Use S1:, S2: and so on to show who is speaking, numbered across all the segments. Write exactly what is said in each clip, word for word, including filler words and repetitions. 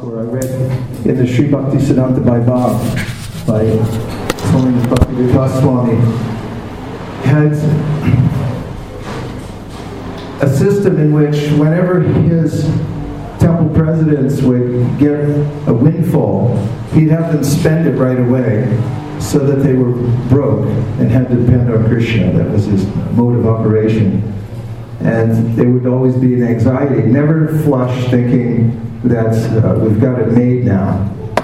S1: where I read in the Sri Bhakti Siddhanta Vaibhav by Swami Bhaktivedanta Swami, had a system in which whenever his temple presidents would get a windfall, he'd have them spend it right away so that they were broke and had to depend on Krishna. That was his mode of operation. And they would always be in anxiety, never flush, thinking that uh, we've got it made now.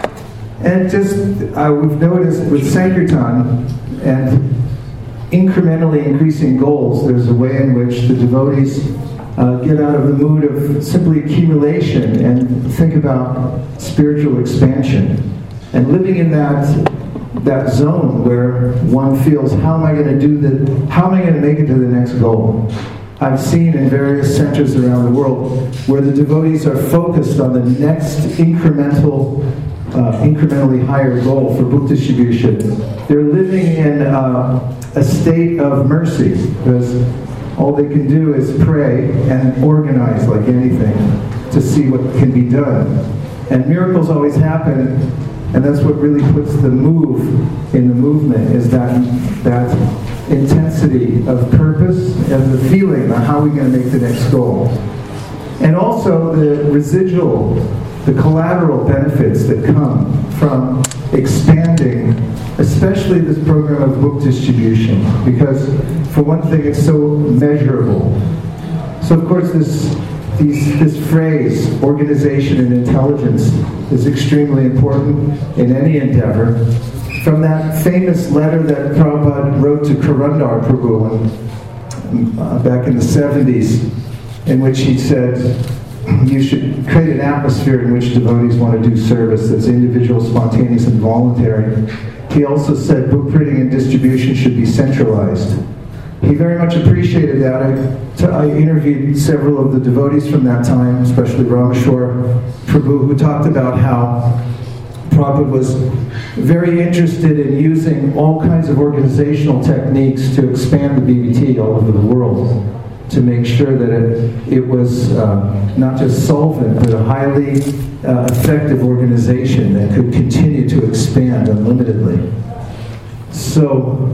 S1: And just, uh, we've noticed with Sankirtan and incrementally increasing goals, there's a way in which the devotees uh, get out of the mood of simply accumulation and think about spiritual expansion. And living in that that zone where one feels, how am I going to do the, how am I going to make it to the next goal? I've seen in various centers around the world where the devotees are focused on the next incremental, uh, incrementally higher goal for book distribution. They're living in uh, a state of mercy because all they can do is pray and organize like anything to see what can be done. And miracles always happen, and that's what really puts the move in the movement, is that that intensity of purpose and the feeling of how we're going to make the next goal. And also the residual, the collateral benefits that come from expanding, especially this program of book distribution, because for one thing it's so measurable. So of course this these, this phrase, organization and intelligence, is extremely important in any endeavor. From that famous letter that Prabhupada wrote to Karandar Prabhu uh, back in the seventies, in which he said, you should create an atmosphere in which devotees want to do service that's individual, spontaneous, and voluntary. He also said book printing and distribution should be centralized. He very much appreciated that. I, t- I interviewed several of the devotees from that time, especially Rameshwar Prabhu, who talked about how Prabhupada was very interested in using all kinds of organizational techniques to expand the B B T all over the world, to make sure that it, it was uh, not just solvent, but a highly uh, effective organization that could continue to expand unlimitedly. So,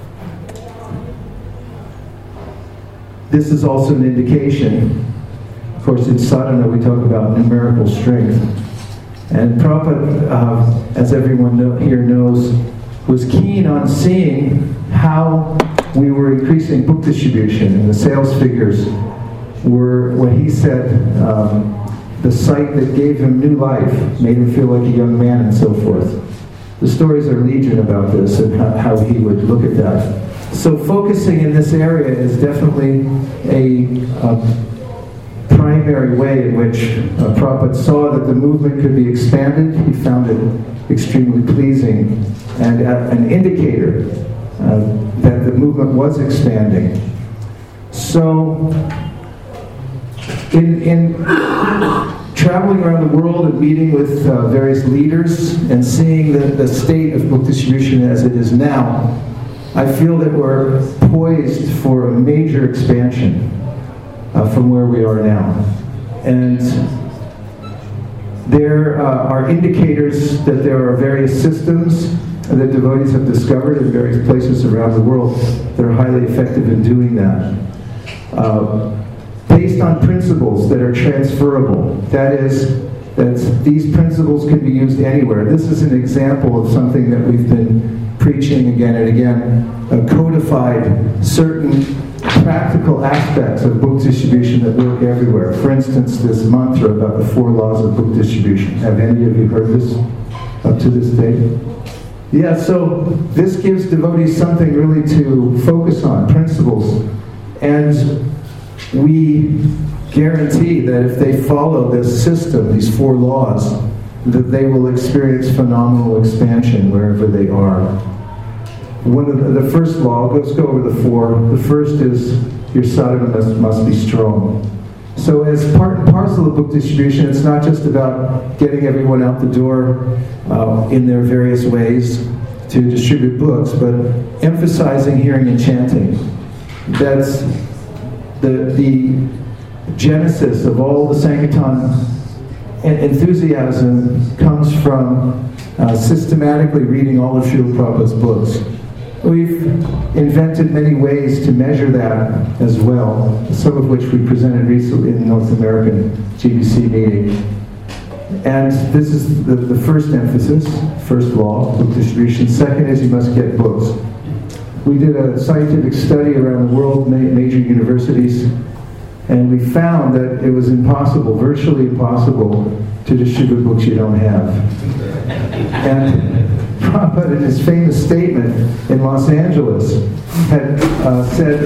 S1: this is also an indication. Of course, in sadhana we talk about numerical strength. And Prabhupada, uh, as everyone know, here knows, was keen on seeing how we were increasing book distribution, and the sales figures were, what he said, um, the sight that gave him new life, made him feel like a young man, and so forth. The stories are legion about this and how, how he would look at that. So focusing in this area is definitely a uh, primary way in which uh, Prabhupada saw that the movement could be expanded. He found it extremely pleasing and uh, an indicator uh, that the movement was expanding. So, in, in traveling around the world and meeting with uh, various leaders and seeing the, the state of book distribution as it is now, I feel that we're poised for a major expansion uh, from where we are now. And there uh, are indicators that there are various systems that devotees have discovered in various places around the world that are highly effective in doing that. Uh, based on principles that are transferable. That is, that these principles can be used anywhere. This is an example of something that we've been preaching again and again, uh, codified certain practical aspects of book distribution that work everywhere. For instance, this mantra about the four laws of book distribution. Have any of you heard this up to this date? Yeah, so this gives devotees something really to focus on, principles. And we guarantee that if they follow this system, these four laws, that they will experience phenomenal expansion wherever they are. One of the, the first law, let's go over the four. The first is your sadhana must, must be strong. So as part and parcel of book distribution, it's not just about getting everyone out the door uh, in their various ways to distribute books, but emphasizing hearing and chanting. That's the, the genesis of all the Sankirtan enthusiasm comes from uh, systematically reading all of Srila Prabhupada's books. We've invented many ways to measure that as well, some of which we presented recently in the North American G B C meeting. And this is the, the first emphasis, first law, book distribution. Second is you must get books. We did a scientific study around the world, major universities, and we found that it was impossible, virtually impossible, to distribute books you don't have. And Prabhupada, in his famous statement in Los Angeles, had uh, said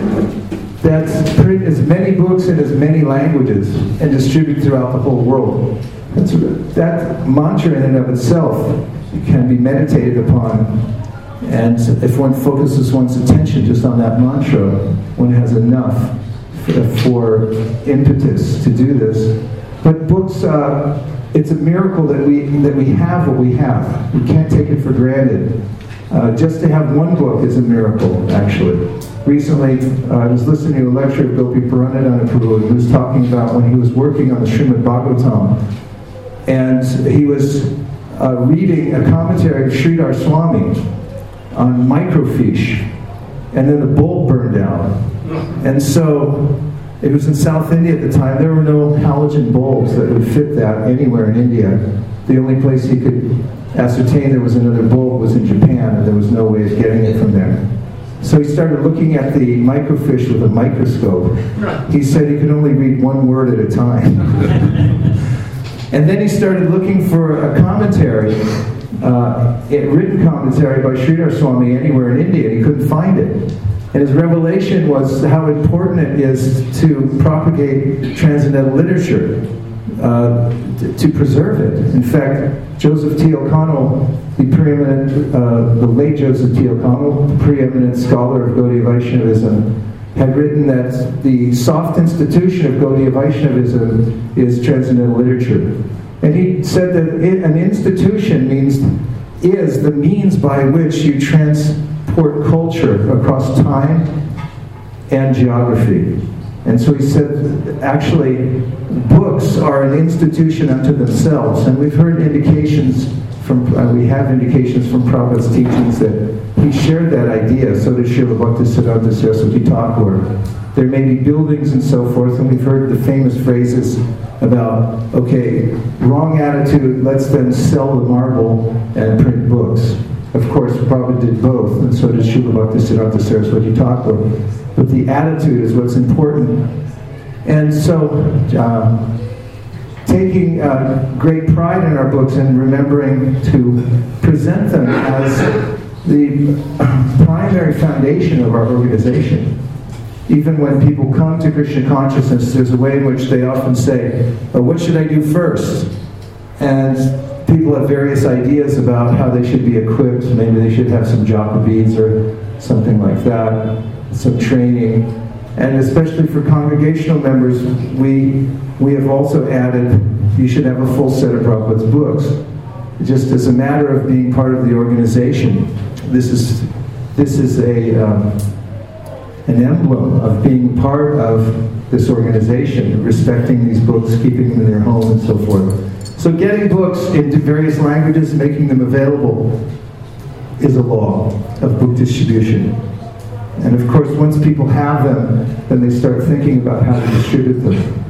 S1: that print as many books in as many languages and distribute throughout the whole world. That's, that mantra in and of itself can be meditated upon, and if one focuses one's attention just on that mantra, one has enough for impetus to do this. But books, uh, it's a miracle that we that we have what we have. We can't take it for granted. Uh, just to have one book is a miracle, actually. Recently, uh, I was listening to a lecture of Gopi Paranadhana Prabhu, and he was talking about when he was working on the Srimad Bhagavatam, and he was uh, reading a commentary of Sridhar Swami on microfiche, and then the bulb burned out. And so, it was in South India at the time. There were no halogen bulbs that would fit that anywhere in India. The only place he could ascertain there was another bulb was in Japan, and there was no way of getting it from there. So he started looking at the microfiche with a microscope. He said he could only read one word at a time. And then he started looking for a commentary, uh, a written commentary by Sridhar Swami anywhere in India, and he couldn't find it. And his revelation was how important it is to propagate transcendental literature, uh, to, to preserve it. In fact, Joseph T. O'Connell, the preeminent, uh, the late Joseph T. O'Connell, preeminent scholar of Gaudiya Vaishnavism, had written that the soft institution of Gaudiya Vaishnavism is transcendental literature. And he said that it, an institution means is the means by which you transport culture across time and geography. And so he said, actually, books are an institution unto themselves. And we've heard indications from, uh, we have indications from Prabhupada's teachings that he shared that idea. So did Srila Bhaktisiddhanta Saraswati Thakur. There may be buildings and so forth, and we've heard the famous phrases about, okay, wrong attitude, let's then sell the marble and print books. Of course, Prabhupada did both, and so did Srila Bhaktisiddhanta Saraswati Thakur. But the attitude is what's important. And so, uh, taking uh, great pride in our books and remembering to present them as the primary foundation of our organization. Even when people come to Krishna consciousness, there's a way in which they often say, oh, what should I do first? And people have various ideas about how they should be equipped. Maybe they should have some japa beads or something like that, some training. And especially for congregational members, we we have also added, you should have a full set of Prabhupada's books. Just as a matter of being part of the organization, this is this is a um, an emblem of being part of this organization, respecting these books, keeping them in their home, and so forth. So getting books into various languages, making them available, is a law of book distribution. And of course, once people have them, then they start thinking about how to distribute them.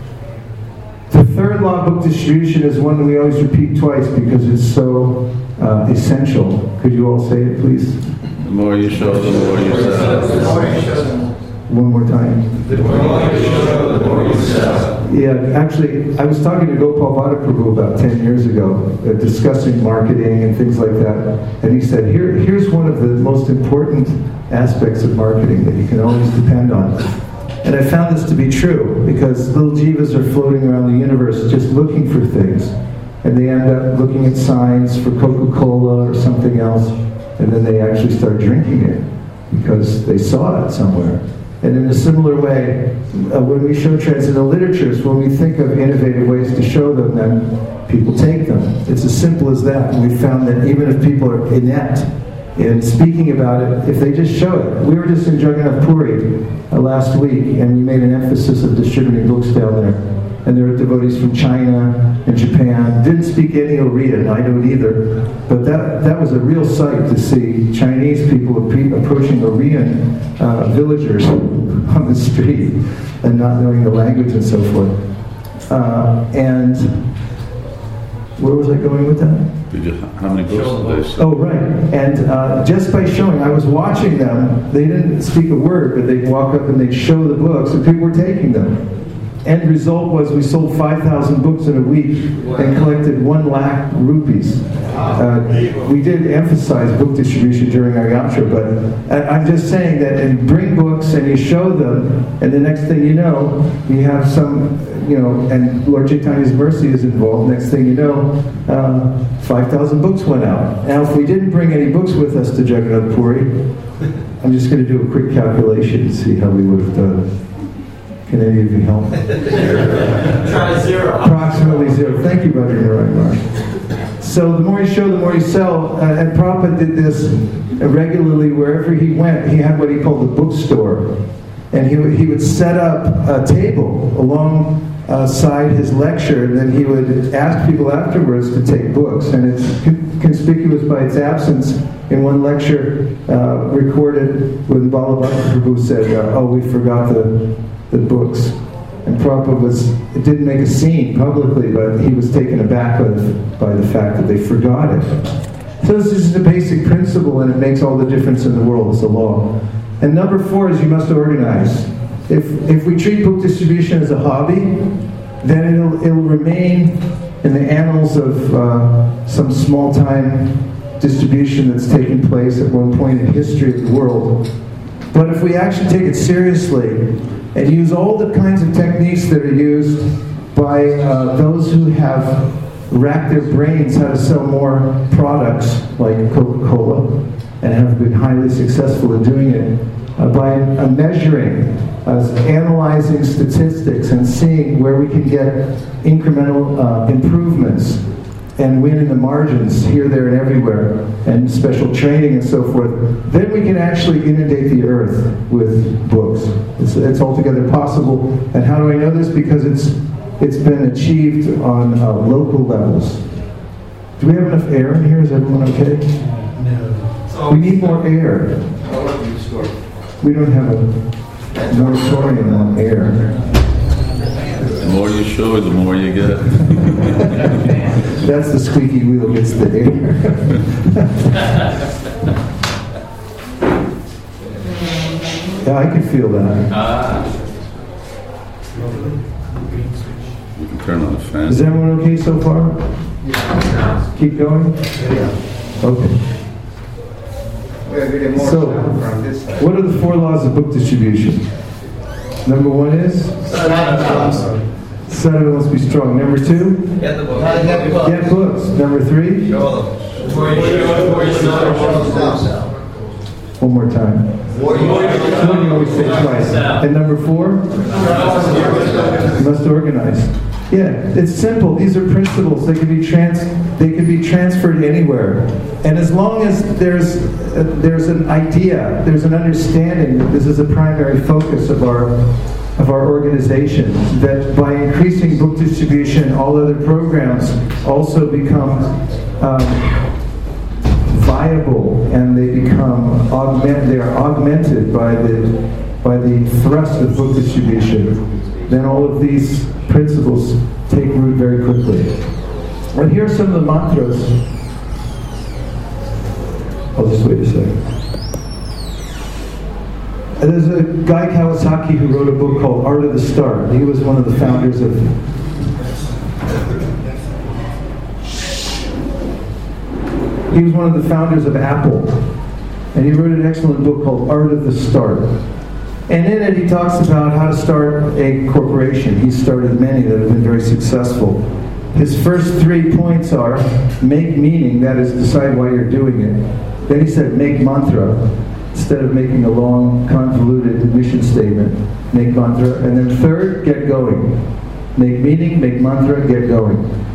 S1: The third law of book distribution is one that we always repeat twice because it's so uh, essential. Could you all say it, please?
S2: The more you show, the more you sell.
S1: One more time.
S2: The more you show, the more you sell.
S1: Yeah, actually, I was talking to Gopal Bhatta Prabhu about ten years ago, uh, discussing marketing and things like that. And he said, Here, here's one of the most important aspects of marketing that you can always depend on. And I found this to be true, because little jivas are floating around the universe just looking for things. And they end up looking at signs for Coca-Cola or something else, and then they actually start drinking it, because they saw it somewhere. And in a similar way, uh, when we show transcendental literatures, when we think of innovative ways to show them, then people take them. It's as simple as that. And we found that even if people are inept in speaking about it, if they just show it. We were just in Jagannath Puri uh, last week, and we made an emphasis of distributing books down there. And there were devotees from China and Japan. Didn't speak any Oriya, I don't either. But that, that was a real sight to see Chinese people approaching Oriyan uh, villagers on the street and not knowing the language and so forth. Uh, and where was I going with that?
S2: Did you, how many books did they sell?
S1: Oh, right. And uh, just by showing, I was watching them. They didn't speak a word, but they'd walk up and they'd show the books, and people were taking them. End result was we sold five thousand books in a week and collected one lakh rupees. Uh, we did emphasize book distribution during our yatra, but I, I'm just saying that and bring books and you show them, and the next thing you know, you have some, you know, and Lord Chaitanya's mercy is involved. Next thing you know, uh, five thousand books went out. Now, if we didn't bring any books with us to Jagannath Puri, I'm just going to do a quick calculation to see how we would have done. Can any of you help?
S3: Try zero.
S1: Approximately zero. Thank you, Bhadra Narayana. So the more you show, the more you sell. Uh, and Prabhupada did this regularly wherever he went. He had what he called the bookstore. And he would, he would set up a table alongside his lecture, and then he would ask people afterwards to take books. And it's conspicuous by its absence. In one lecture uh, recorded when Balabhadra Prabhu said, uh, oh, we forgot the the books. And Prabhupada was, it didn't make a scene publicly, but he was taken aback by the, by the fact that they forgot it. So this is a basic principle, and it makes all the difference in the world. It's a law. And number four is you must organize. If, if we treat book distribution as a hobby, then it'll, it'll remain in the annals of uh, some small-time distribution that's taken place at one point in history of the world. But if we actually take it seriously, and use all the kinds of techniques that are used by uh, those who have racked their brains how to sell more products like Coca-Cola and have been highly successful in doing it uh, by uh, measuring, uh, analyzing statistics and seeing where we can get incremental uh, improvements and win in the margins here, there, and everywhere, and special training and so forth, then we can actually inundate the earth with books. It's, it's altogether possible. And how do I know this? Because it's it's been achieved on uh, local levels. Do we have enough air in here? Is everyone okay? No. We need more air. We don't have a moratorium on air.
S2: The more you show, the more you get.
S1: That's the squeaky wheel gets the air. Yeah, I can feel that.
S3: Uh,
S2: You can turn on the fan.
S1: Is everyone okay so far? Keep going?
S4: Yeah.
S1: Okay.
S4: We're getting more
S1: So,
S4: sound from this side.
S1: what are the four laws of book distribution? Number one is? Sadhana must be strong. Number two?
S3: Get the book.
S1: Get books. Number three?
S3: Show them. Before you show, before you show,
S1: One more time. One you always say twice. And number four? You must organize. Yeah, it's simple. These are principles. They can be trans. They can be transferred anywhere. And as long as there's uh, there's an idea, there's an understanding that this is a primary focus of our of our organization, that by increasing book distribution, all other programs also become um, viable, and they become augment. They are augmented by the by the thrust of book distribution. Then all of these principles take root very quickly. And here are some of the mantras. I'll just wait a second. And there's a guy, Kawasaki, who wrote a book called Art of the Start. He was one of the founders of... He was one of the founders of Apple. And he wrote an excellent book called Art of the Start. And in it he talks about how to start a corporation. He's started many that have been very successful. His first three points are, make meaning, that is, decide why you're doing it. Then he said, make mantra. Instead of making a long, convoluted mission statement, make mantra. And then third, get going. Make meaning, make mantra, get going.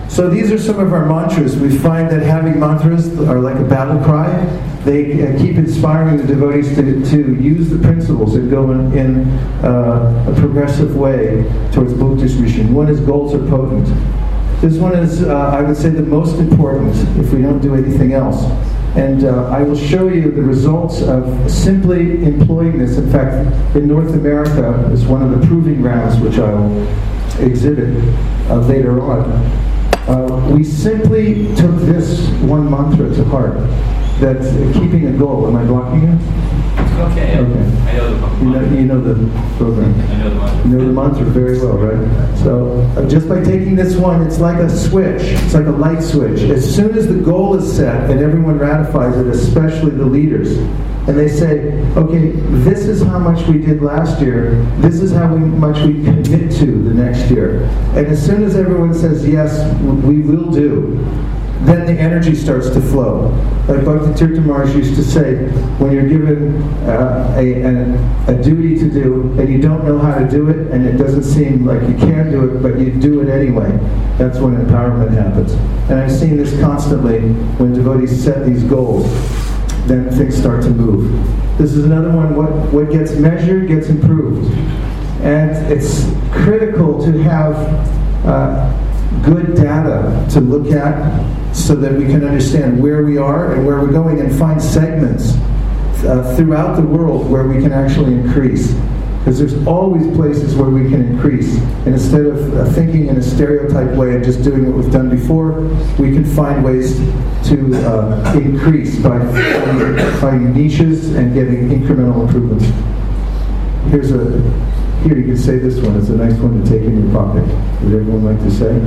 S1: So these are some of our mantras. We find that having mantras are like a battle cry. They uh, keep inspiring the devotees to, to use the principles and go in, in uh, a progressive way towards book distribution. One is goals are potent. This one is, uh, I would say, the most important if we don't do anything else. And uh, I will show you the results of simply employing this. In fact, in North America is one of the proving grounds which I'll exhibit uh, later on. Uh, we simply took this one mantra to heart, that uh, keeping a goal. Am I blocking you?
S3: Okay.
S1: Okay.
S3: I know the
S1: You know, you know the program.
S3: I know the mantra.
S1: You know the mantra very well, right? So uh, just by taking this one, it's like a switch. It's like a light switch. As soon as the goal is set and everyone ratifies it, especially the leaders, and they say, okay, this is how much we did last year, this is how we, much we commit to the next year. And as soon as everyone says, yes, we will do, then the energy starts to flow. Like Bhakti Tirtha Maharaj used to say, when you're given uh, a, a, a duty to do, and you don't know how to do it, and it doesn't seem like you can do it, but you do it anyway, that's when empowerment happens. And I've seen this constantly when devotees set these goals. Then things start to move. This is another one, what, what gets measured gets improved. And it's critical to have uh, good data to look at so that we can understand where we are and where we're going and find segments uh, throughout the world where we can actually increase. Because there's always places where we can increase. And instead of uh, thinking in a stereotype way and just doing what we've done before, we can find ways to uh, increase by finding, finding niches and getting incremental improvements. Here's a, here you can say this one. It's a nice one to take in your pocket. Would everyone like to say?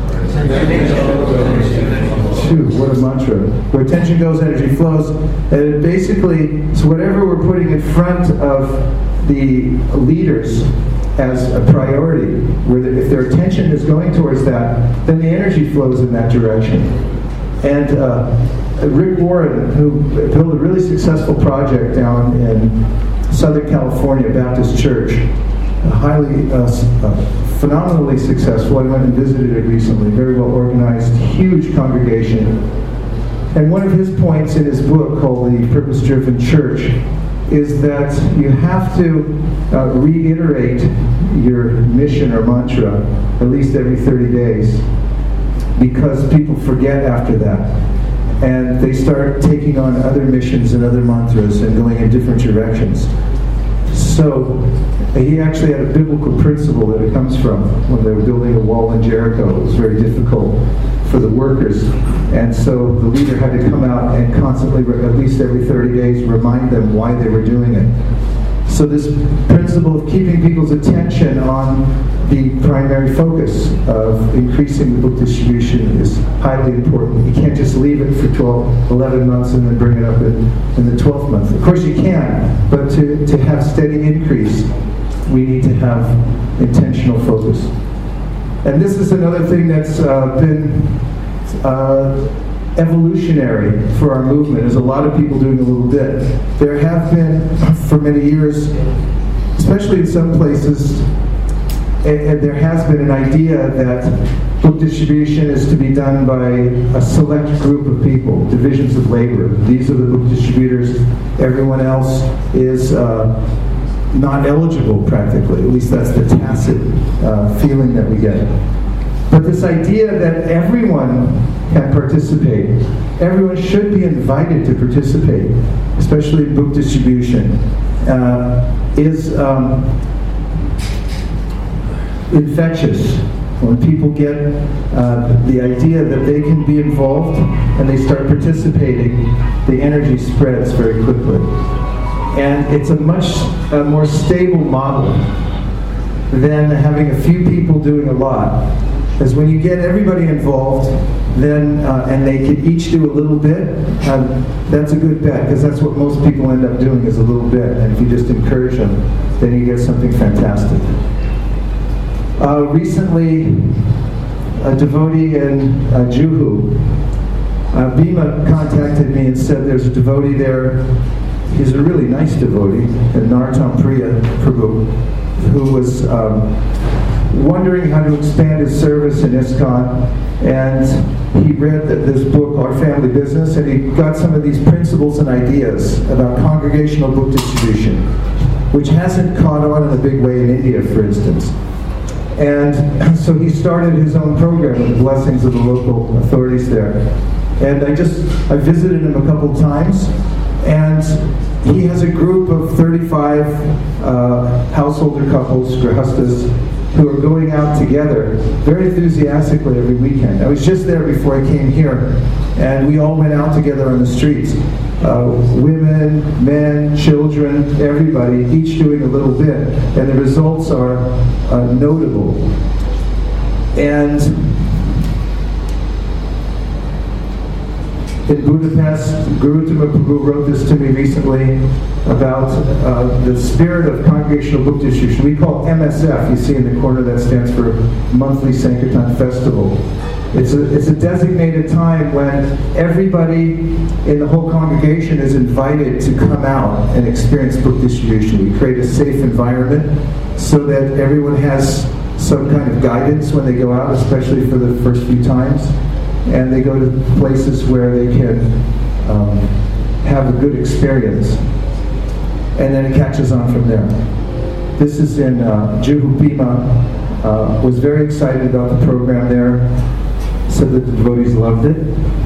S1: Two, what a mantra. Where attention goes, energy flows. And it basically, so whatever we're putting in front of the leaders as a priority, where the, if their attention is going towards that, then the energy flows in that direction. And uh, Rick Warren, who built a really successful project down in Southern California Baptist Church, highly, uh, uh, phenomenally successful. I went and visited it recently. Very well organized, huge congregation. And one of his points in his book called The Purpose-Driven Church is that you have to uh, reiterate your mission or mantra at least every thirty days, because people forget after that. And they start taking on other missions and other mantras and going in different directions. So he actually had a biblical principle that it comes from when they were building a wall in Jericho. It was very difficult for the workers. And so the leader had to come out and constantly, at least every thirty days, remind them why they were doing it. So this principle of keeping people's attention on the primary focus of increasing the book distribution is highly important. You can't just leave it for twelve, eleven months and then bring it up in, in the twelfth month. Of course you can, but to, to have steady increase, we need to have intentional focus. And this is another thing that's uh, been uh, evolutionary for our movement, is a lot of people doing a little bit. There have been, for many years, especially in some places, and, and there has been an idea that book distribution is to be done by a select group of people, divisions of labor. These are the book distributors. Everyone else is uh, not eligible, practically. At least that's the tacit uh, feeling that we get. But this idea that everyone can participate, everyone should be invited to participate, especially in book distribution, uh, is um, infectious. When people get uh, the idea that they can be involved and they start participating, the energy spreads very quickly. And it's a much uh, more stable model than having a few people doing a lot. Because when you get everybody involved, then uh, and they can each do a little bit, uh, that's a good bet, because that's what most people end up doing, is a little bit. And if you just encourage them, then you get something fantastic. Uh, recently, a devotee in uh, Juhu, uh, Bhima contacted me and said there's a devotee there. He's a really nice devotee, Narottam Priya Prabhu. who was um, wondering how to expand his service in ISKCON, and he read this book, Our Family Business, and he got some of these principles and ideas about congregational book distribution, which hasn't caught on in a big way in India, for instance. And so he started his own program with the blessings of the local authorities there. And I just, I visited him a couple times, and he has a group of thirty-five uh, householder couples, grihastas, who are going out together very enthusiastically every weekend. I was just there before I came here, and we all went out together on the streets. Uh, women, men, children, everybody, each doing a little bit, and the results are uh, notable. And in Budapest, Guru Tumapugu wrote this to me recently about uh, the spirit of congregational book distribution. We call M S F, you see in the corner, that stands for Monthly Sankirtan Festival. It's a, it's a designated time when everybody in the whole congregation is invited to come out and experience book distribution. We create a safe environment so that everyone has some kind of guidance when they go out, especially for the first few times. And they go to places where they can um, have a good experience. And then it catches on from there. This is in uh, Juhu Pima. Uh, was very excited about the program there. Said that the devotees loved it.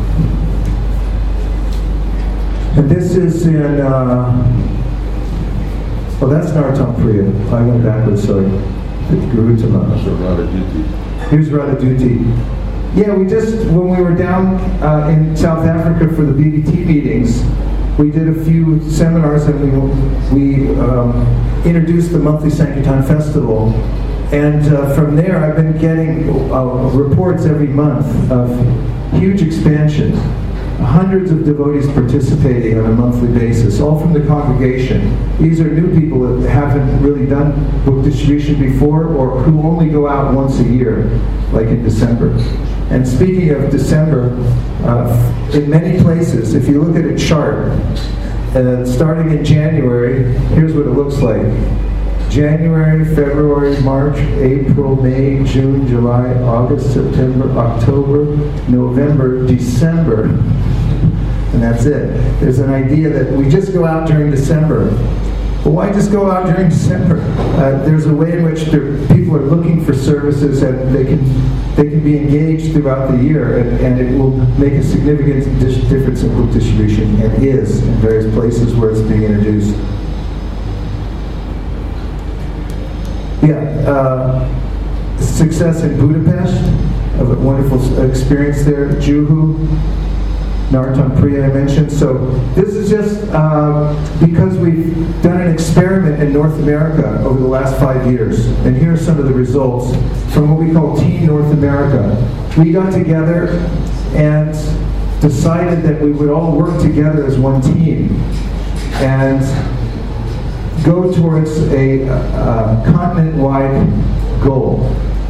S1: And this is in, uh, well, that's Narottam Priya. I went backwards, sorry. Garutama. Here's Radhaduti. Yeah, we just, when we were down uh, in South Africa for the B B T meetings, we did a few seminars and we, we um, introduced the Monthly Sankirtan Festival. And uh, from there, I've been getting uh, reports every month of huge expansion. Hundreds of devotees participating on a monthly basis, all from the congregation. These are new people that haven't really done book distribution before, or who only go out once a year, like in December. And speaking of December, uh, in many places, if you look at a chart, uh, starting in January, here's what it looks like. January, February, March, April, May, June, July, August, September, October, November, December. And that's it. There's an idea that we just go out during December. Well, why just go out during December? Uh, there's a way in which there, people are looking for services and they can they can be engaged throughout the year, and, and it will make a significant dis- difference in book distribution, and is in various places where it's being introduced. Yeah, uh, success in Budapest, a wonderful experience there. Juhu, Narottam Priya I mentioned. So this is just uh, because we've done an experiment in North America over the last five years. And here are some of the results from what we call Team North America. We got together and decided that we would all work together as one team and go towards a, a continent-wide goal.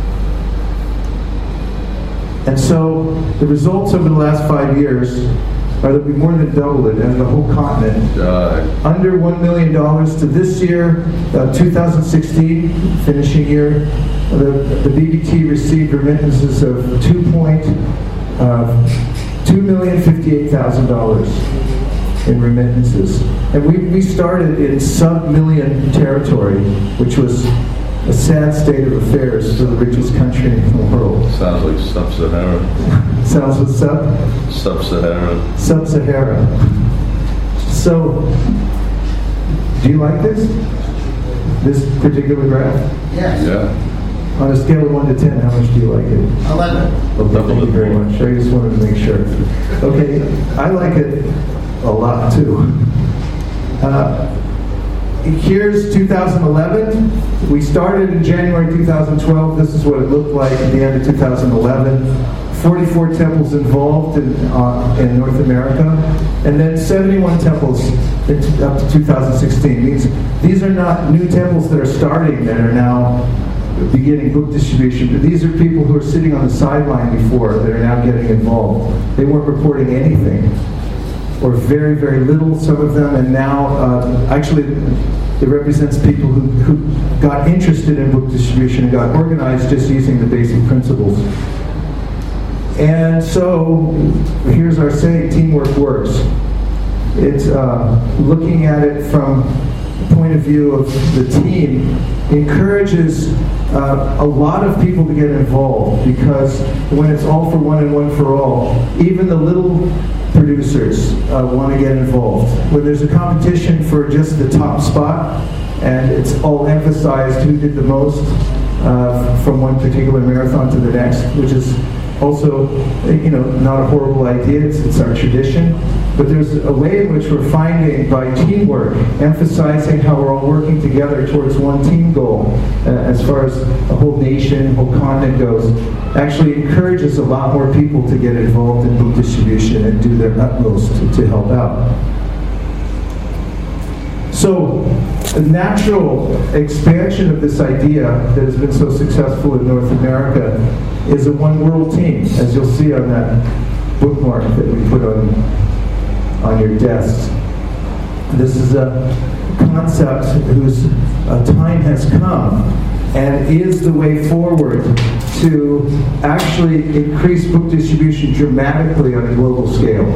S1: And so the results over the last five years are that we more than doubled it as the whole continent.
S2: Uh,
S1: Under one million dollars to this year, uh, two thousand sixteen, finishing year, the, the B B T received remittances of two point two million fifty-eight thousand dollars in remittances. And we, we started in sub-million territory, which was a sad state of affairs for the richest country in the world.
S2: sounds like sub-Saharan.
S1: Sounds with sub?
S2: Sub-Saharan.
S1: Sub-Sahara. So, do you like this? This particular graph?
S4: Yes.
S2: Yeah.
S1: On a scale of one to ten, how much do you like it?
S4: eleven.
S1: Okay, thank you very much. I just wanted to make sure. Okay, I like it a lot too. Uh, Here's two thousand eleven. We started in January two thousand twelve. This is what it looked like at the end of two thousand eleven. forty-four temples involved in, uh, in North America. And then seventy-one temples in, up to two thousand sixteen. These, these are not new temples that are starting, that are now beginning book distribution. But these are people who are sitting on the sideline before that are now getting involved. They weren't reporting anything. or very, very little, some of them, and now, uh, actually, it represents people who, who got interested in book distribution and got organized just using the basic principles. And so, here's our saying, teamwork works. It's uh, looking at it from the point of view of the team encourages uh, a lot of people to get involved, because when it's all for one and one for all, even the little producers uh, want to get involved. When there's a competition for just the top spot, and it's all emphasized who did the most uh, from one particular marathon to the next, which is also, you know, not a horrible idea, it's, it's our tradition. But there's a way in which we're finding, by teamwork, emphasizing how we're all working together towards one team goal, uh, as far as a whole nation, whole continent goes, actually encourages a lot more people to get involved in book distribution and do their utmost to, to help out. So, a natural expansion of this idea that has been so successful in North America is a one world team, as you'll see on that bookmark that we put on, on your desks. This is a concept whose uh, time has come and is the way forward to actually increase book distribution dramatically on a global scale.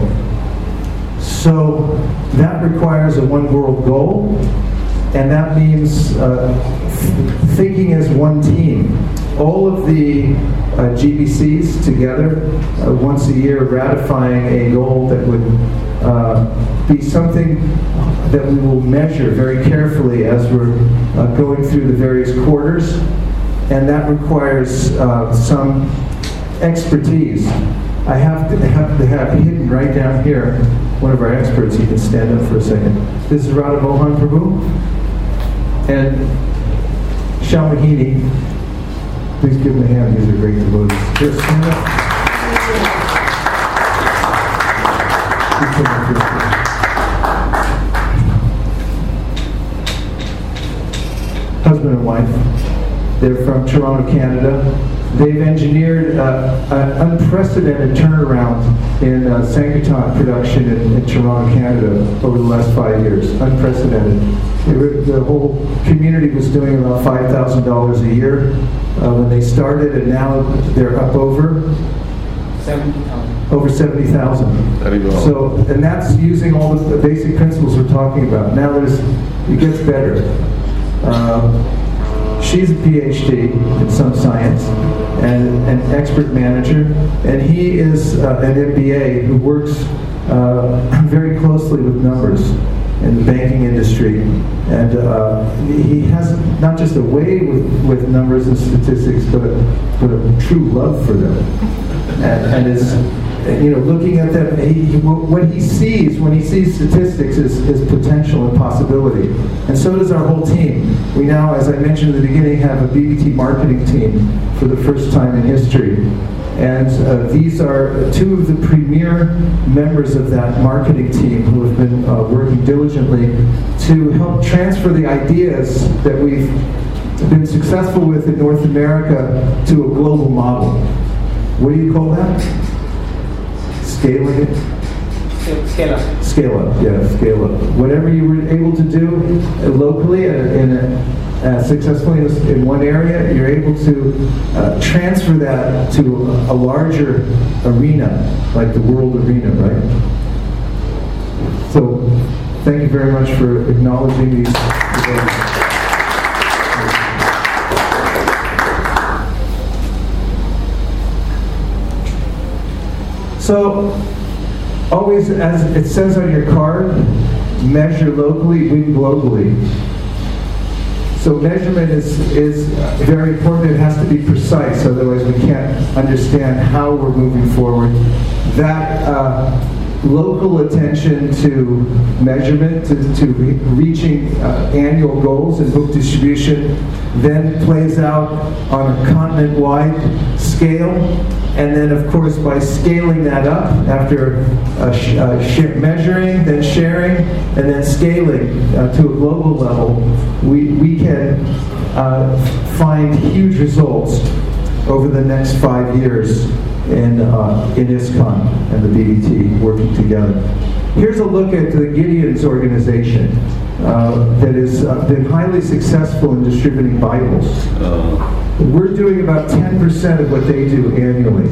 S1: So that requires a one world goal, and that means uh, thinking as one team. All of the uh, G B Cs together, uh, once a year, ratifying a goal that would uh, be something that we will measure very carefully as we're uh, going through the various quarters, and that requires uh, some expertise. I have to have to have hidden right down here one of our experts. He can stand up for a second. This is Radha Mohan Prabhu and Shalmahini. Please give them a hand. These are great devotees. Here, stand up. Please stand up here. Husband and wife. They're from Toronto, Canada. They've engineered uh, an unprecedented turnaround in uh, Sankirtan production in, in Toronto, Canada over the last five years. Unprecedented. Were, the whole community was doing about five thousand dollars a year uh, when they started, and now they're up over over seventy thousand.
S2: There you go.
S1: So, and that's using all the, the basic principles we're talking about. Now there's, it gets better. Uh, She's a P H D in some science and an expert manager, and he is uh, an M B A who works uh, very closely with numbers in the banking industry. And uh, he has not just a way with, with numbers and statistics, but a, but a true love for them. And, and is, you know, looking at them, he, what he sees when he sees statistics is, is potential and possibility. And so does our whole team. We now, as I mentioned at the beginning, have a B B T marketing team for the first time in history. And uh, these are two of the premier members of that marketing team who have been uh, working diligently to help transfer the ideas that we've been successful with in North America to a global model. What do you call that? Scaling it?
S3: Scale up.
S1: Scale up, yeah, scale up. Whatever you were able to do uh, locally and, and uh, successfully in, in one area, you're able to uh, transfer that to a larger arena, like the world arena, right? So, thank you very much for acknowledging these. So, always, as it says on your card, measure locally, win globally. So measurement is, is very important. It has to be precise, otherwise we can't understand how we're moving forward. That uh, local attention to measurement, to, to re- reaching uh, annual goals in book distribution, then plays out on a continent-wide scale. And then, of course, by scaling that up, after uh, sh- uh, sh- measuring, then sharing, and then scaling uh, to a global level, we, we can uh, find huge results over the next five years in, uh, in ISKCON and the B B T working together. here's a look at the Gideon's organization uh, that has uh, been highly successful in distributing Bibles.
S2: Uh,
S1: We're doing about ten percent of what they do annually.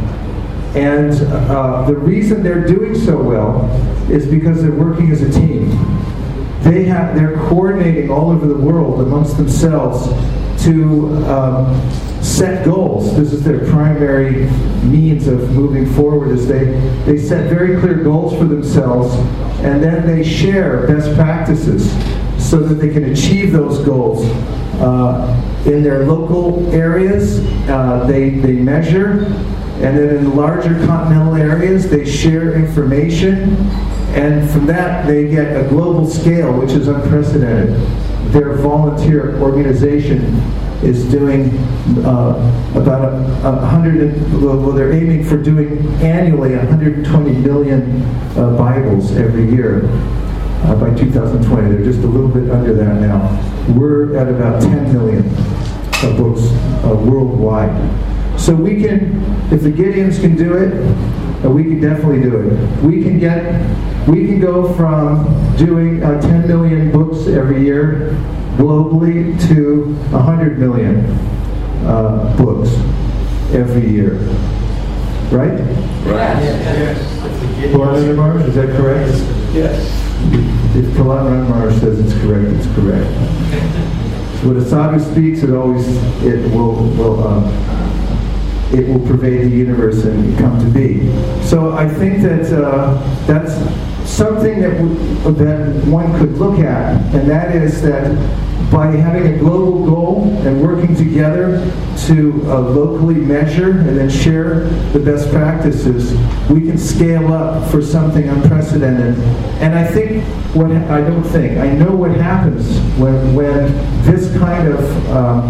S1: And uh, the reason they're doing so well is because they're working as a team. They have, they're coordinating all over the world amongst themselves to um, set goals. This is their primary means of moving forward, is they, they set very clear goals for themselves, and then they share best practices so that they can achieve those goals. Uh, in their local areas, uh, they, they measure, and then in larger continental areas, they share information, and from that they get a global scale, which is unprecedented. Their volunteer organization is doing uh, about a, a hundred, well, they're aiming for doing annually one hundred twenty million uh, Bibles every year. Uh, by two thousand twenty. They're just a little bit under that now. We're at about ten million uh, books uh, worldwide. So we can, if the Gideons can do it, uh, we can definitely do it. We can get, we can go from doing uh, ten million books every year globally to one hundred million uh, books every year. Right?
S2: right.
S3: Yes.
S1: Kalan Ranmar, is that correct?
S3: Yes.
S1: If Kalan Ranmar says it's correct, it's correct. When a sadhu speaks, it always it will will uh, it will pervade the universe and come to be. So I think that uh, that's something that w- that one could look at, and that is that by having a global goal and working together to uh, locally measure and then share the best practices, we can scale up for something unprecedented. And I think, what I don't think, I know what happens when, when this kind of um,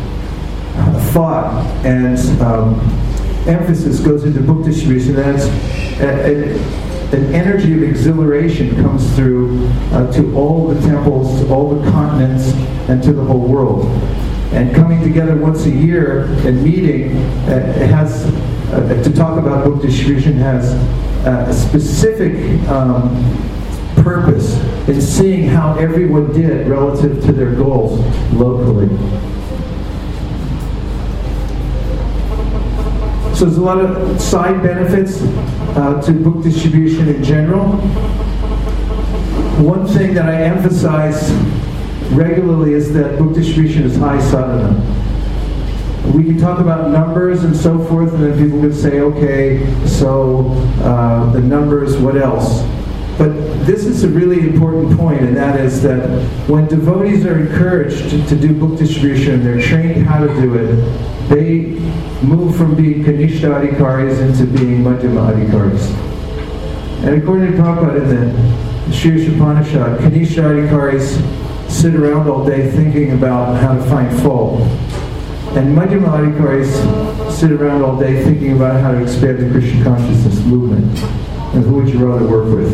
S1: thought and um, emphasis goes into book distribution. That's a, a, an energy of exhilaration comes through uh, to all the temples, to all the continents, and to the whole world. And coming together once a year and meeting uh, it has uh, to talk about book distribution has uh, a specific um, purpose in seeing how everyone did relative to their goals locally. So there's a lot of side benefits uh, to book distribution in general. One thing that I emphasize regularly is that book distribution is high sadhana. We can talk about numbers and so forth, and then people can say, okay, so uh, the numbers, what else? But this is a really important point, and that is that when devotees are encouraged to, to do book distribution, they're trained how to do it, they move from being Kanishta Adhikaris into being Madhyama Adhikaris. And according to Prabhupada in the Sri Upanishad, Kanishta Adhikaris sit around all day thinking about how to find fault. And Madhyama Adhikaris sit around all day thinking about how to expand the Krishna consciousness movement. And who would you rather work with?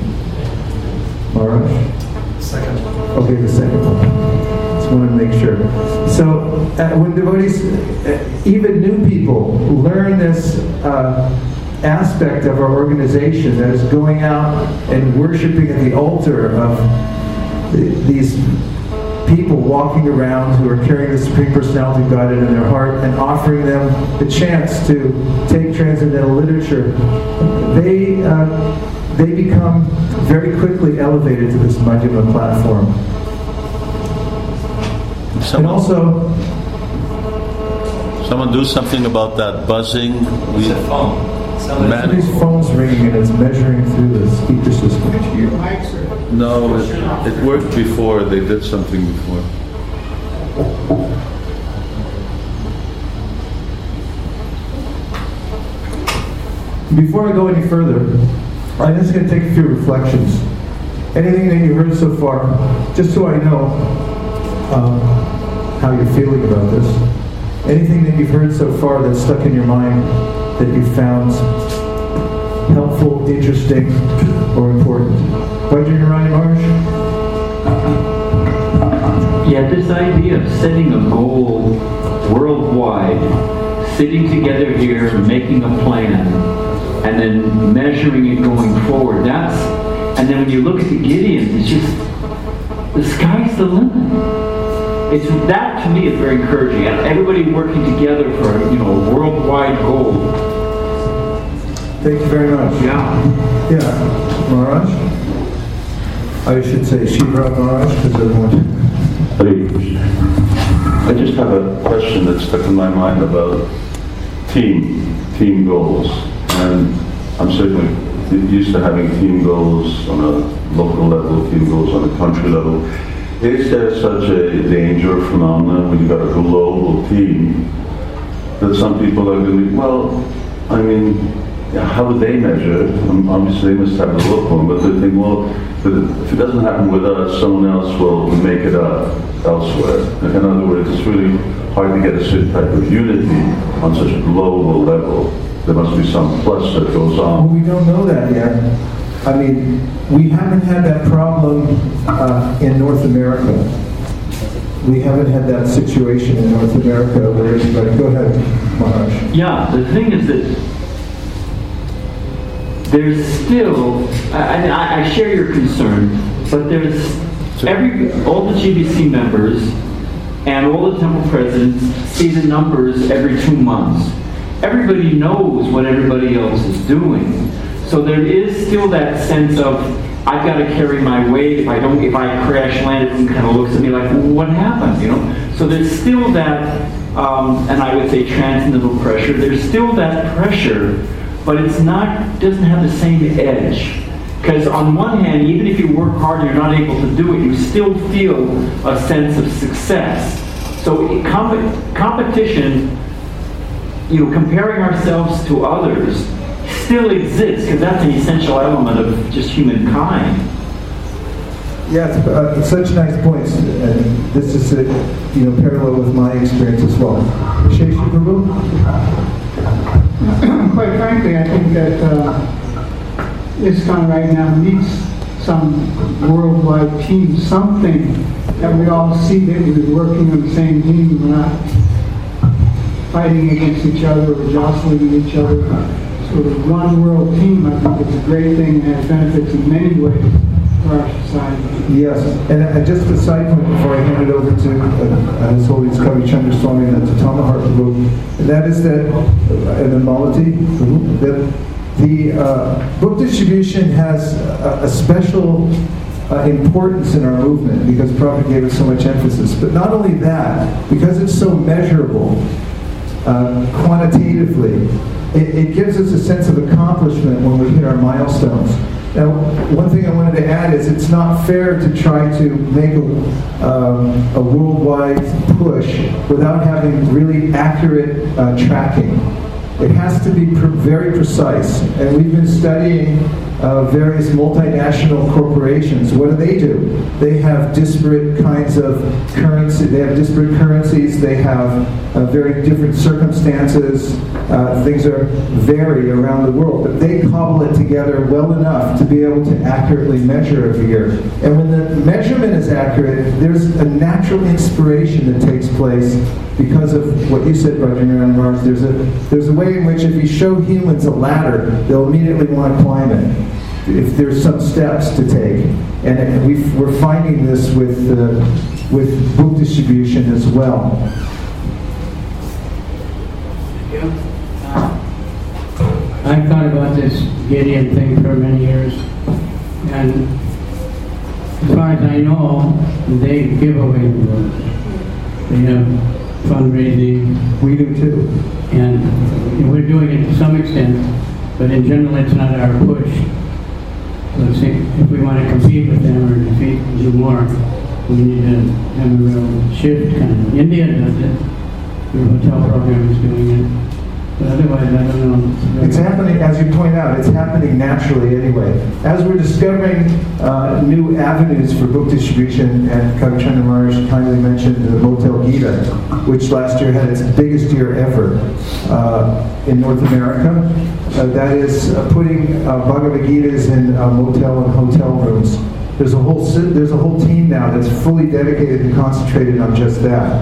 S1: Maharaj?
S3: Second.
S1: Okay, the second one. Just want to make sure. So, uh, when devotees, uh, even new people, learn this uh, aspect of our organization that is going out and worshiping at the altar of the, these people walking around who are carrying the Supreme Personality of Godhead in their heart and offering them the chance to take transcendental literature, they uh, they become very quickly elevated to this Madhyama platform.
S2: Someone,
S1: and also,
S2: someone do something about that buzzing. We,
S3: It's a phone. Somebody-
S2: Man-
S1: somebody's phone's ringing and it's measuring through the speaker system.
S2: no, it, it worked before. They did something before.
S1: Before I go any further, I'm just going to take a few reflections. Anything that you heard so far, just so I know um, how you're feeling about this. Anything that you've heard so far that's stuck in your mind that you found helpful, interesting, or important. Vajrayani Maharaj?
S5: Yeah, this idea of setting a goal worldwide, sitting together here, making a plan, and then measuring it going forward, that's And then when you look at the Gideons, it's just, the sky's the limit. It's, that to me is very encouraging. And everybody working together for, you know, a worldwide goal.
S1: Thank you very much.
S5: Yeah.
S1: Yeah. Maharaj? I should say Shiva Maharaj, because everyone...
S2: Hare Krishna. I just have a question that stuck in my mind about team, team goals. And I'm certainly used to having team goals on a local level, team goals on a country level. Is there such a danger phenomenon when you've got a global team that some people are going to be, well, I mean, how do they measure? Um, obviously they must have a look on, but they think, well, if it doesn't happen with us, someone else will make it up elsewhere. In other words, it's really hard to get a certain type of unity on such a global level. There must be some plus that goes
S1: Well,
S2: on.
S1: we don't know that yet. I mean, we haven't had that problem uh, in North America. We haven't had that situation in North America where everybody... Go ahead, Maharaj.
S5: Yeah, the thing is that there's still, I, I, I share your concern, but there's every, all the G B C members and all the temple presidents see the numbers every two months. Everybody knows what everybody else is doing. So there is still that sense of, I've got to carry my weight. If I don't, if I crash land, everyone kind of looks at me like, well, what happened, you know? So there's still that, um, and I would say transcendental pressure. There's still that pressure, but it's not, doesn't have the same edge. Because on one hand, even if you work hard and you're not able to do it, you still feel a sense of success. So comp- competition, you know, comparing ourselves to others still exists, because that's an essential element of just humankind.
S1: Yes, uh, such nice points, and this is a, you know, parallel with my experience as well. Sheshi Prabhu?
S6: Quite frankly, I think that uh, ISKCON right now needs some worldwide team, something that we all see that we're working on the same team. We're not fighting against each other or jostling each other. Sort of one world team, I think, is a great thing and has benefits in many ways for our society.
S1: Yes, and uh, just a side point before I hand it over to uh, His Holiness Kavi Chandra Swami and to Tamaha Prabhu, and that is that, uh, and then Malati, that the uh, book distribution has a, a special uh, importance in our movement because Prabhupada gave it so much emphasis. But not only that, because it's so measurable uh, quantitatively, it, it gives us a sense of accomplishment when we hit our milestones. Now, one thing I wanted to add is it's not fair to try to make a, um, a worldwide push without having really accurate uh, tracking. It has to be pr- very precise. And we've been studying uh, various multinational corporations. What do they do? They have disparate kinds of currency. They have disparate currencies. They have uh, very different circumstances. Uh, things are vary around the world, but they cobble it together well enough to be able to accurately measure every year. And when the measurement is accurate, there's a natural inspiration that takes place because of what you said, Bhajan Mars. There's a there's a way in which if you show humans a ladder, they'll immediately want to climb it if there's some steps to take. And, and we've, we're finding this with uh, with book distribution as well.
S7: I've thought about this Gideon thing for many years, and as far as I know, they give away the books. They have fundraising.
S1: We do too.
S7: And you know, we're doing it to some extent, but in general it's not our push. So let's see, if we want to compete with them or defeat do more, we need to have a real shift kind of. India does it. Your hotel program is doing it. But otherwise, I don't know.
S1: It's happening, as you point out, it's happening naturally anyway. As we're discovering uh, new avenues for book distribution, and Kavichandra Maharaj kindly mentioned the Motel Gita, which last year had its biggest year ever uh, in North America. Uh, that is uh, putting uh, Bhagavad Gitas in uh, motel and hotel rooms. There's a whole there's a whole team now that's fully dedicated and concentrated on just that.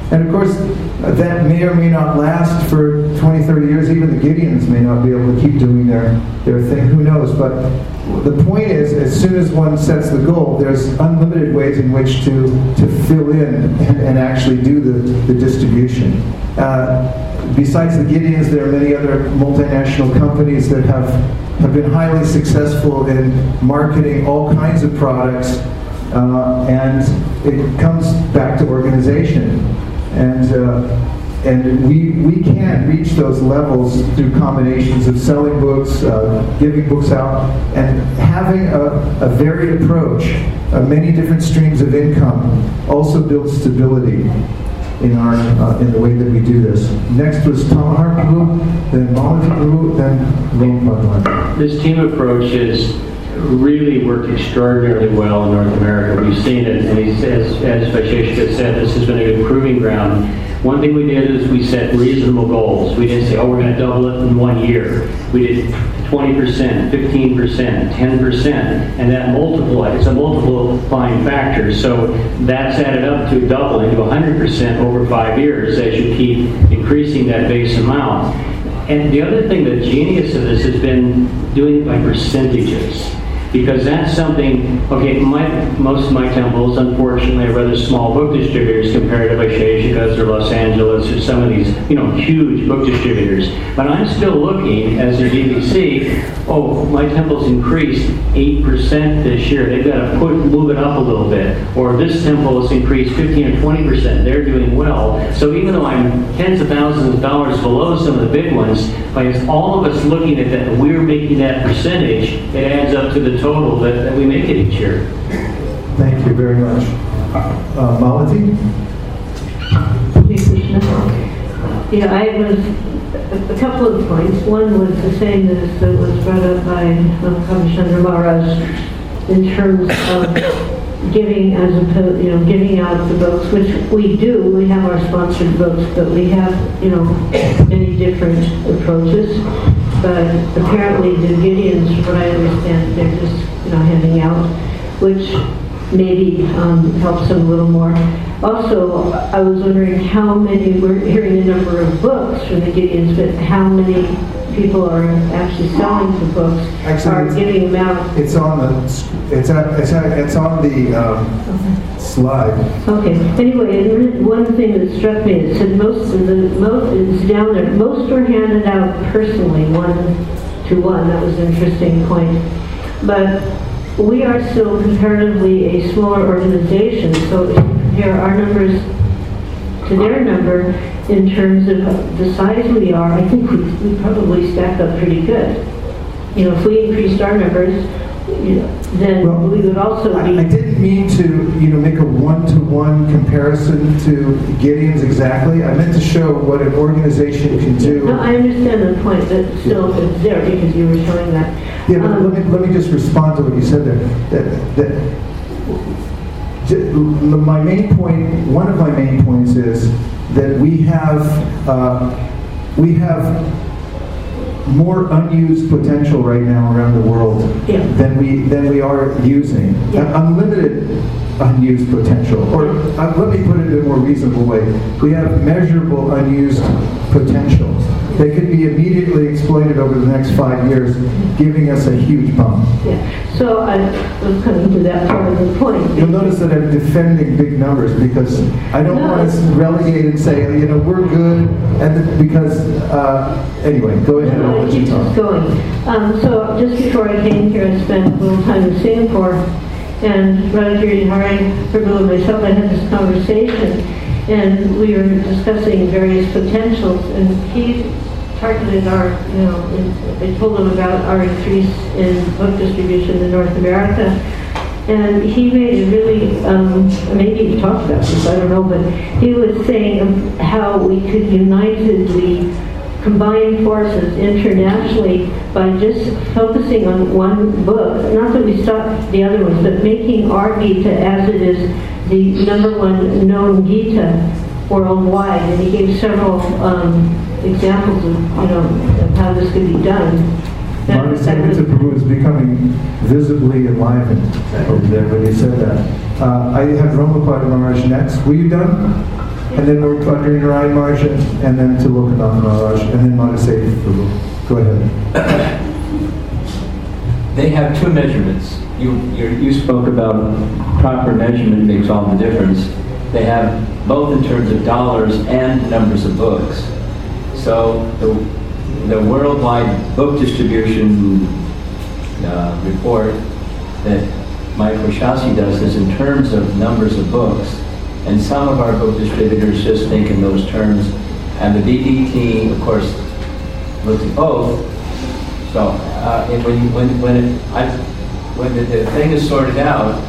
S1: And of course, uh, that may or may not last for twenty, thirty years. Even the Gideons may not be able to keep doing their, their thing. Who knows? But the point is, as soon as one sets the goal, there's unlimited ways in which to, to fill in and, and actually do the, the distribution. Uh, besides the Gideons, there are many other multinational companies that have, have been highly successful in marketing all kinds of products. Uh, and it comes back to organization. And uh, and we we can reach those levels through combinations of selling books, uh, giving books out, and having a, a varied approach, uh, many different streams of income, also builds stability in our uh, in the way that we do this. Next was Tamahar Prabhu, then Malati Prabhu, then Ram Bhagwan.
S8: This team approach has really worked extraordinarily well in North America. We've seen it, and he says, as Vaisheshika said, this has been a good proving ground. One thing we did is we set reasonable goals. We didn't say, oh, we're going to double it in one year. We did twenty percent, fifteen percent, ten percent, and that multiplied. It's a multiplying factor. So that's added up to doubling to one hundred percent over five years as you keep increasing that base amount. And the other thing, the genius of this has been doing it by percentages. Because that's something, okay, my, most of my temples, unfortunately, are rather small book distributors compared to Vaisheshika's or Los Angeles or some of these, you know, huge book distributors. But I'm still looking, as their D V C, oh, my temple's increased eight percent this year. They've got to put, move it up a little bit. Or this temple has increased fifteen or twenty percent. They're doing well. So even though I'm tens of thousands of dollars below some of the big ones, by all of us looking at that, we're making that percentage, it adds up to the total that, that we make it each year.
S1: Thank you very much. Uh, Malati?
S9: Yeah, I was, a couple of points. One was the same as that was brought up by Kavichandra Maharaj in terms of giving as opposed, you know, giving out the books, which we do. We have our sponsored books, but we have, you know, many different approaches. But apparently the Gideons, from what I understand, they're just, you know, handing out, which maybe um, helps them a little more. Also, I was wondering how many, we're hearing a number of books from the Gideons, but how many people are actually selling the books,
S1: Actually,
S9: are giving them out?
S1: It's on the, it's, at, it's, at, it's on the um, okay. slide.
S9: Okay. Anyway, and one thing that struck me, it said most of the, most, it's down there, most were handed out personally, one to one. That was an interesting point. But we are still comparatively a smaller organization, so if you compare our numbers to their number in terms of the size we are, I think we, we probably stack up pretty good. You know, if we increased our numbers, you know, then well, we would also be...
S1: I, I didn't mean to, you know, make a one-to-one comparison to Gideons exactly. I meant to show what an organization can do.
S9: No, I understand the point, but still yeah. It's there because you were showing that.
S1: Yeah, but um, let me let me just respond to what you said there. That that my main point, one of my main points is that we have uh, we have more unused potential right now around the world
S9: yeah.
S1: than we than we are using.
S9: Yeah.
S1: Unlimited unused potential. Or uh, let me put it in a more reasonable way. We have measurable unused potential. They could be immediately exploited over the next five years, giving us a huge bump.
S9: Yeah. So I was coming to that part of the point.
S1: You'll notice that I'm defending big numbers because I don't
S9: no.
S1: want to relegate and say, you know, we're good, and because uh, anyway, go ahead.
S9: No, no, keep just going. Um, so just before I came here, I spent a little time in Singapore, and Radhagiri Hari Prabhu and myself, I had this conversation, and we were discussing various potentials, and he targeted our, you know, I told him about our increase in book distribution in North America, and he made a really, um, maybe he talked about this, I don't know, but he was saying how we could unitedly combine forces internationally by just focusing on one book. Not that we stopped the other ones, but making our Gita as it is the number one known Gita worldwide. And he gave several um, examples of, you know, of how this could be done.
S1: Marty Sankita Prabhu is becoming visibly enlivened over there when he said that. Uh, I have Ramapati Maharaj next. Were you done? and then we're Quadrina Rai Marjan, and then to Lokanath Maharaj, and then Madhuseka Prabhu. Go ahead.
S10: They have two measurements. You, you you spoke about proper measurement makes all the difference. They have both in terms of dollars and numbers of books. So the, the worldwide book distribution uh, report that Michael Shasi does is in terms of numbers of books. And some of our book distributors just think in those terms. And the B B T, of course, looks at both. So uh, and when, when, when, it, I, when the, the thing is sorted out,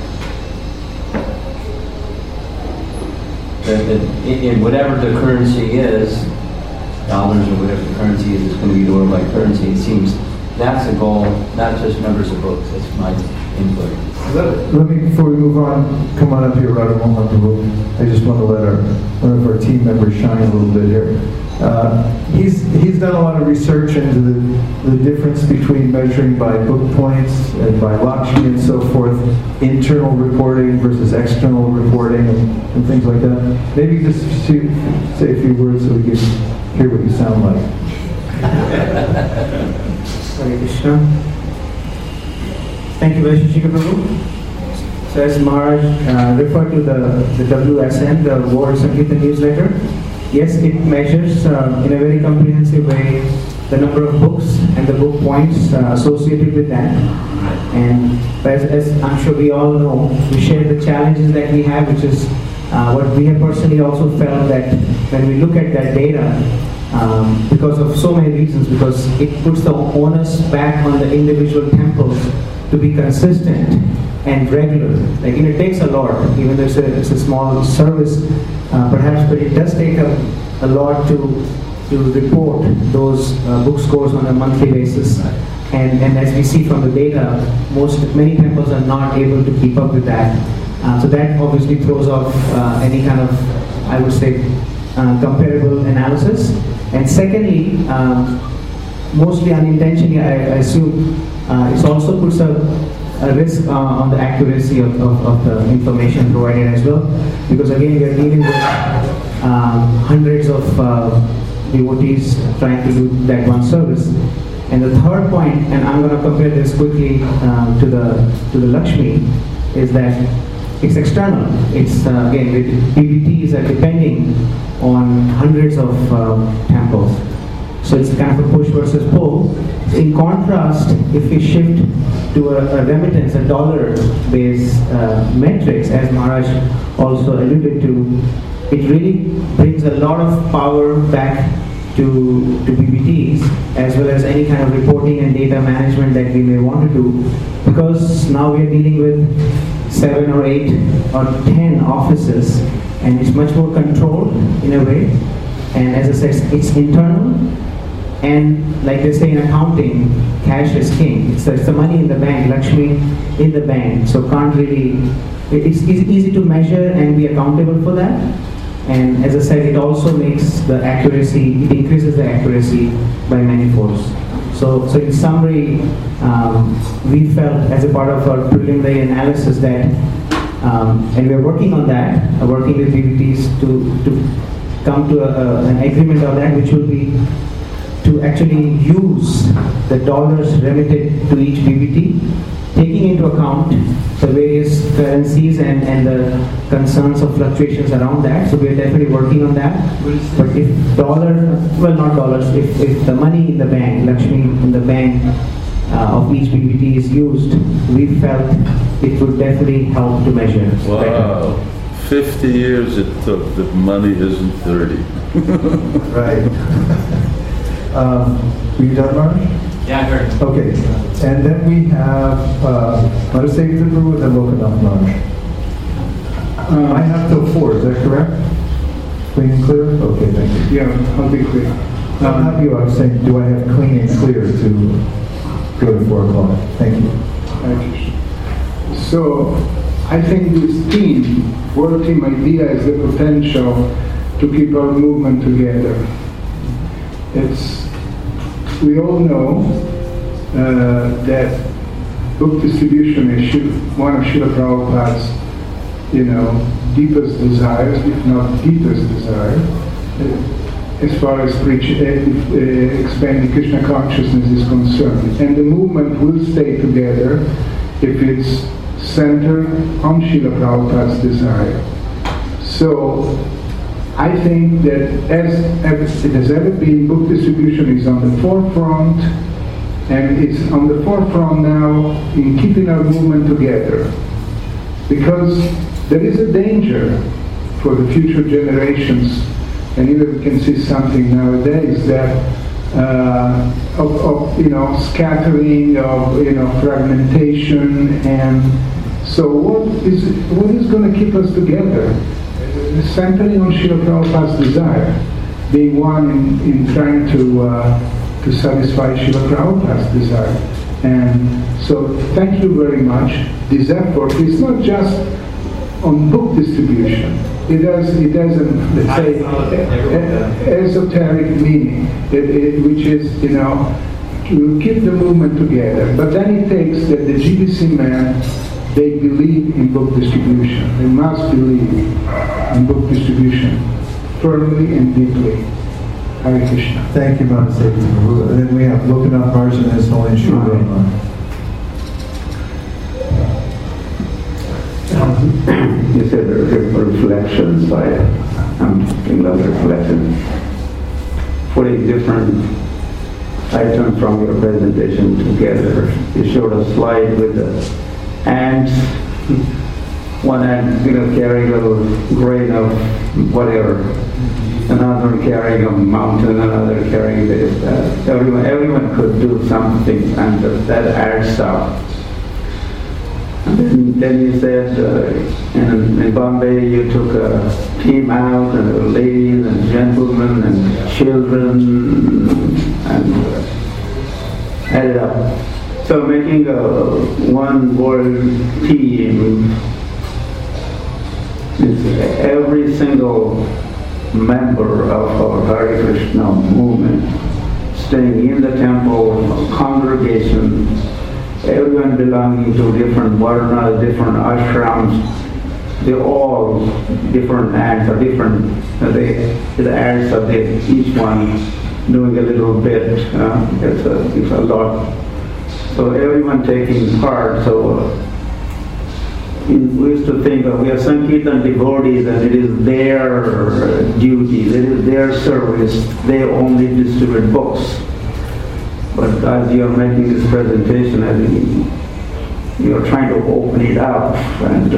S10: the, the, in, in whatever the currency is, dollars or whatever the currency is, it's going to be the worldwide currency. It seems that's a goal, not just numbers of books. That's my input.
S1: Let, let me, before we move on, come on up here, Radha Mohan Prabhu. I just want to let our, one of our team members shine a little bit here. Uh, he's he's done a lot of research into the, the difference between measuring by book points and by Lakshmi and so forth, internal reporting versus external reporting and, and things like that. Maybe just to say a few words so we can hear what you sound like.
S11: Hare Krishna. Thank you, Vaisheshika Prabhu. So as Maharaj uh, referred to the, the W S N, the World Sankirtan newsletter, yes, it measures uh, in a very comprehensive way the number of books and the book points uh, associated with that. And as, as I'm sure we all know, we share the challenges that we have, which is uh, what we have personally also felt that when we look at that data, um, because of so many reasons, because it puts the onus back on the individual temples to be consistent and regular. Like, you know, it takes a lot, even though it's a, it's a small service, uh, perhaps, but it does take a, a lot to to report those uh, book scores on a monthly basis. And, and as we see from the data, most many temples are not able to keep up with that. Uh, so that obviously throws off uh, any kind of, I would say, uh, comparable analysis. And secondly, um, mostly unintentionally, I, I assume, uh, it also puts a a risk uh, on the accuracy of, of, of the information provided as well, because again we are dealing with um, hundreds of uh, devotees trying to do that one service. And the third point, and I'm going to compare this quickly um, to the to the Lakshmi, is that it's external. It's uh, again with B B Ts are depending on hundreds of uh, temples. So it's kind of a push versus pull. In contrast, if we shift to a, a remittance, a dollar-based uh, metrics, as Maharaj also alluded to, it really brings a lot of power back to, to B B Ts, as well as any kind of reporting and data management that we may want to do, because now we are dealing with seven or eight or ten offices, and it's much more controlled in a way. And as I said, it's internal. And like they say in accounting, cash is king. It's, it's the money in the bank, Lakshmi in the bank. So can't really, it's easy, easy to measure and be accountable for that. And as I said, it also makes the accuracy, it increases the accuracy by many folds. So, so in summary, um, we felt as a part of our preliminary analysis that, um, and we are working on that, uh, working with B B Ts to, to come to a, a, an agreement on that, which will be to actually use the dollars remitted to each B B T, taking into account the various currencies and, and the concerns of fluctuations around that. So we are definitely working on that. But if dollar, well not dollars, if, if the money in the bank, Lakshmi in the bank uh, of each B B T is used, we felt it would definitely help to measure.
S2: Wow.
S11: Better.
S2: fifty years it took, the money isn't thirty.
S1: Right. Um, were you done, Maharaj?
S10: Yeah, I heard.
S1: Okay. And then we have uh, Madhuseka Prabhu and then Lokanath Maharaj. Uh, I have till four, is that correct? Clean and clear? Okay, thank you.
S6: Yeah, I'll be clear.
S1: No, not you, I was saying, do I have clean and clear to go to four o'clock? Thank you.
S6: So, I think this team, World Team Idea, has the potential to keep our movement together. It's, we all know uh, that book distribution is Shil- one of Srila Prabhupada's you know, deepest desires, if not deepest desire, uh, as far as preach, uh, uh, expanding Krishna consciousness is concerned. And the movement will stay together if it's centered on Srila Prabhupada's desire. So, I think that as, as it has ever been, book distribution is on the forefront, and it's on the forefront now in keeping our movement together. Because there is a danger for the future generations, and even we can see something nowadays that uh, of, of you know scattering, of you know fragmentation, and so what is what is going to keep us together? Centering on Srila Prabhupada's desire, being one in, in trying to uh, to satisfy Srila Prabhupada's desire. And so thank you very much. This effort is not just on book distribution. It has, it has an, let's say, a, a, esoteric meaning, it, it, which is, you know, to keep the movement together. But then it takes that the G B C men, they believe in book distribution. They must believe in book distribution firmly and deeply. Hare Krishna.
S1: Thank you, Manasek. And then we have Lokanath Maharaj and his Holy Shura.
S12: You said reflections. I, I'm thinking of reflections. Putting different items from your presentation together. You showed a slide with the ants, one ant, you know, carrying a little grain of whatever, another carrying a mountain, another carrying this. Uh, everyone, everyone could do something, and uh, that adds up. And then, then you said uh, in, in Bombay you took a team out, and there were ladies and gentlemen and children, and uh, added up. So making a one world team is every single member of our Hare Krishna movement staying in the temple, congregation, everyone belonging to different varnas, different ashrams, they all different acts or different, uh, they, the acts of they, each one doing a little bit, uh, it's, a, it's a lot. So everyone taking part, so uh, in, we used to think of, we are Sankirtan devotees and it is their uh, duty, it is their service, they only distribute books. But as you are making this presentation, I think you are trying to open it up and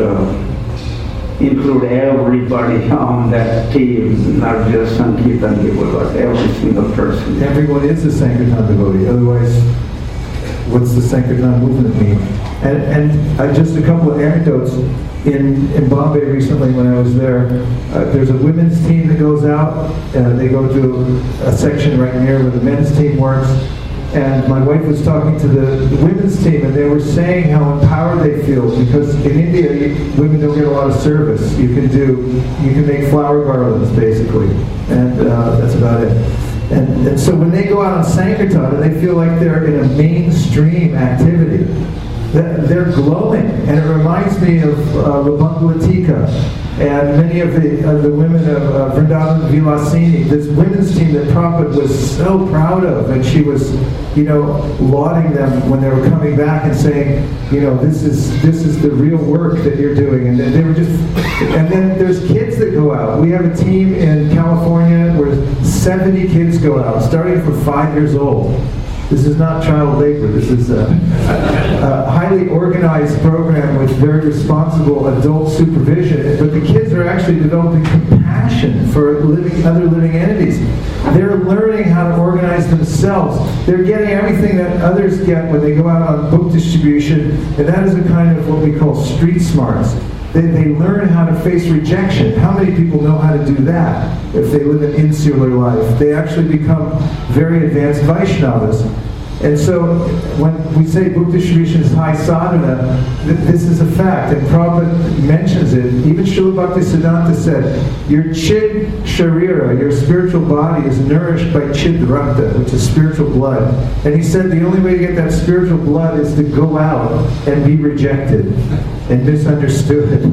S12: uh, include everybody on that team, not just Sankirtan devotees, but every single person.
S1: Everyone is a Sankirtan devotee, otherwise what's the Sankirtan movement mean? And, and uh, just a couple of anecdotes. In, in Bombay recently when I was there, uh, there's a women's team that goes out, uh, they go to a section right near where the men's team works, and my wife was talking to the, the women's team, and they were saying how empowered they feel, because in India, you, women don't get a lot of service. You can do, you can make flower garlands, basically, and uh, that's about it. And, and so when they go out on Sankirtan, and they feel like they're in a mainstream activity, they're glowing, and it reminds me of uh, Labangulatika and many of the, uh, the women of uh, Vrindavan Vilasini, this women's team that Prabhupada was so proud of, and she was, you know, lauding them when they were coming back and saying, you know, this is this is the real work that you're doing, and they were just, and then there's kids that go out. We have a team in California where seventy kids go out, starting from five years old. This is not child labor. This is a, a highly organized program with very responsible adult supervision. But the kids are actually developing compassion for living, other living entities. They're learning how to organize themselves. They're getting everything that others get when they go out on book distribution, and that is a kind of what we call street smarts. They, they learn how to face rejection. How many people know how to do that if they live an insular life? They actually become very advanced Vaishnavas. And so when we say book distribution is high sadhana, th this is a fact. And Prabhupada mentions it. Even Srila Bhaktisiddhanta said, your chid sharira, your spiritual body, is nourished by chid rakta, which is spiritual blood. And he said the only way to get that spiritual blood is to go out and be rejected and misunderstood.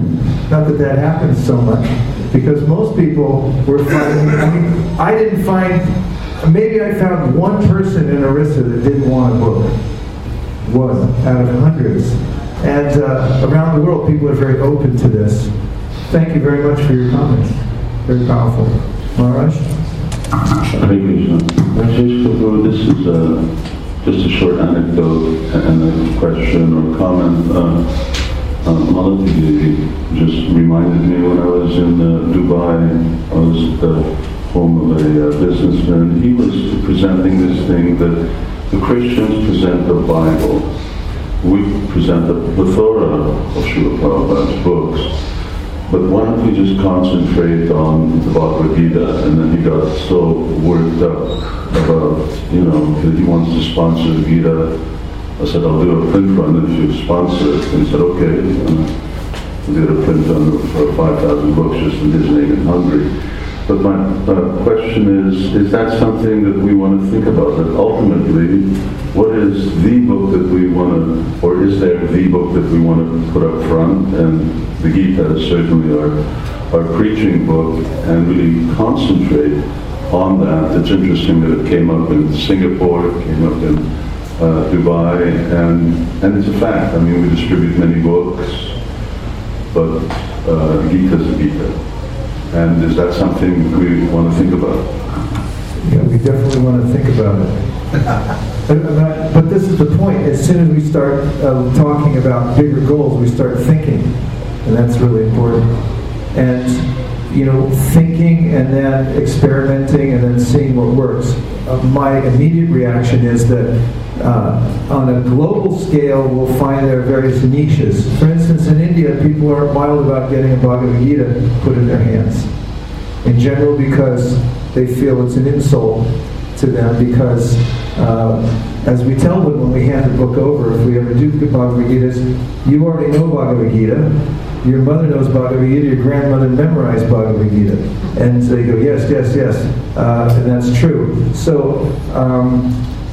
S1: Not that that happens so much, because most people were finding, I mean, I didn't find, maybe I found one person in Orissa that didn't want a book. One out of hundreds. And uh, around the world, people are very open to this. Thank you very much for your comments. Very powerful. Maharaj?
S2: Hare Krishna. Rajesh Kapoor, this is uh, just a short anecdote and a question or comment. Uh, uh, Malati Devi just reminded me when I was in uh, Dubai, I was at the home of a uh, businessman. He was presenting this thing that the Christians present the Bible. We present the plethora of Srila Prabhupada's books. But why don't we just concentrate on the Bhagavad Gita? And then he got so worked up about, you know, that he wants to sponsor the Gita. I said, I'll do a print run if you sponsor it. And he said, okay. And we did a print run for five thousand books just in his name in Hungary. But my uh, question is, is that something that we want to think about? That ultimately, what is the book that we want to, or is there the book that we want to put up front? And the Gita is certainly our, our preaching book, and really concentrate on that. It's interesting that it came up in Singapore, it came up in uh, Dubai, and, and it's a fact. I mean, we distribute many books, but uh, Gita is a Gita. And is that something we want to think about?
S1: Yeah, we definitely want to think about it. but, but, but this is the point. As soon as we start uh, talking about bigger goals, we start thinking. And that's really important. And, you know, thinking and then experimenting and then seeing what works. Uh, my immediate reaction is that uh, on a global scale, we'll find there are various niches. For instance, in India, people are wild about getting a Bhagavad Gita put in their hands. In general, because they feel it's an insult to them, because uh, as we tell them when we hand the book over, if we ever do Bhagavad Gitas, you already know Bhagavad Gita, your mother knows Bhagavad Gita, your grandmother memorized Bhagavad Gita. And so they go, yes, yes, yes, uh, and that's true. So, um,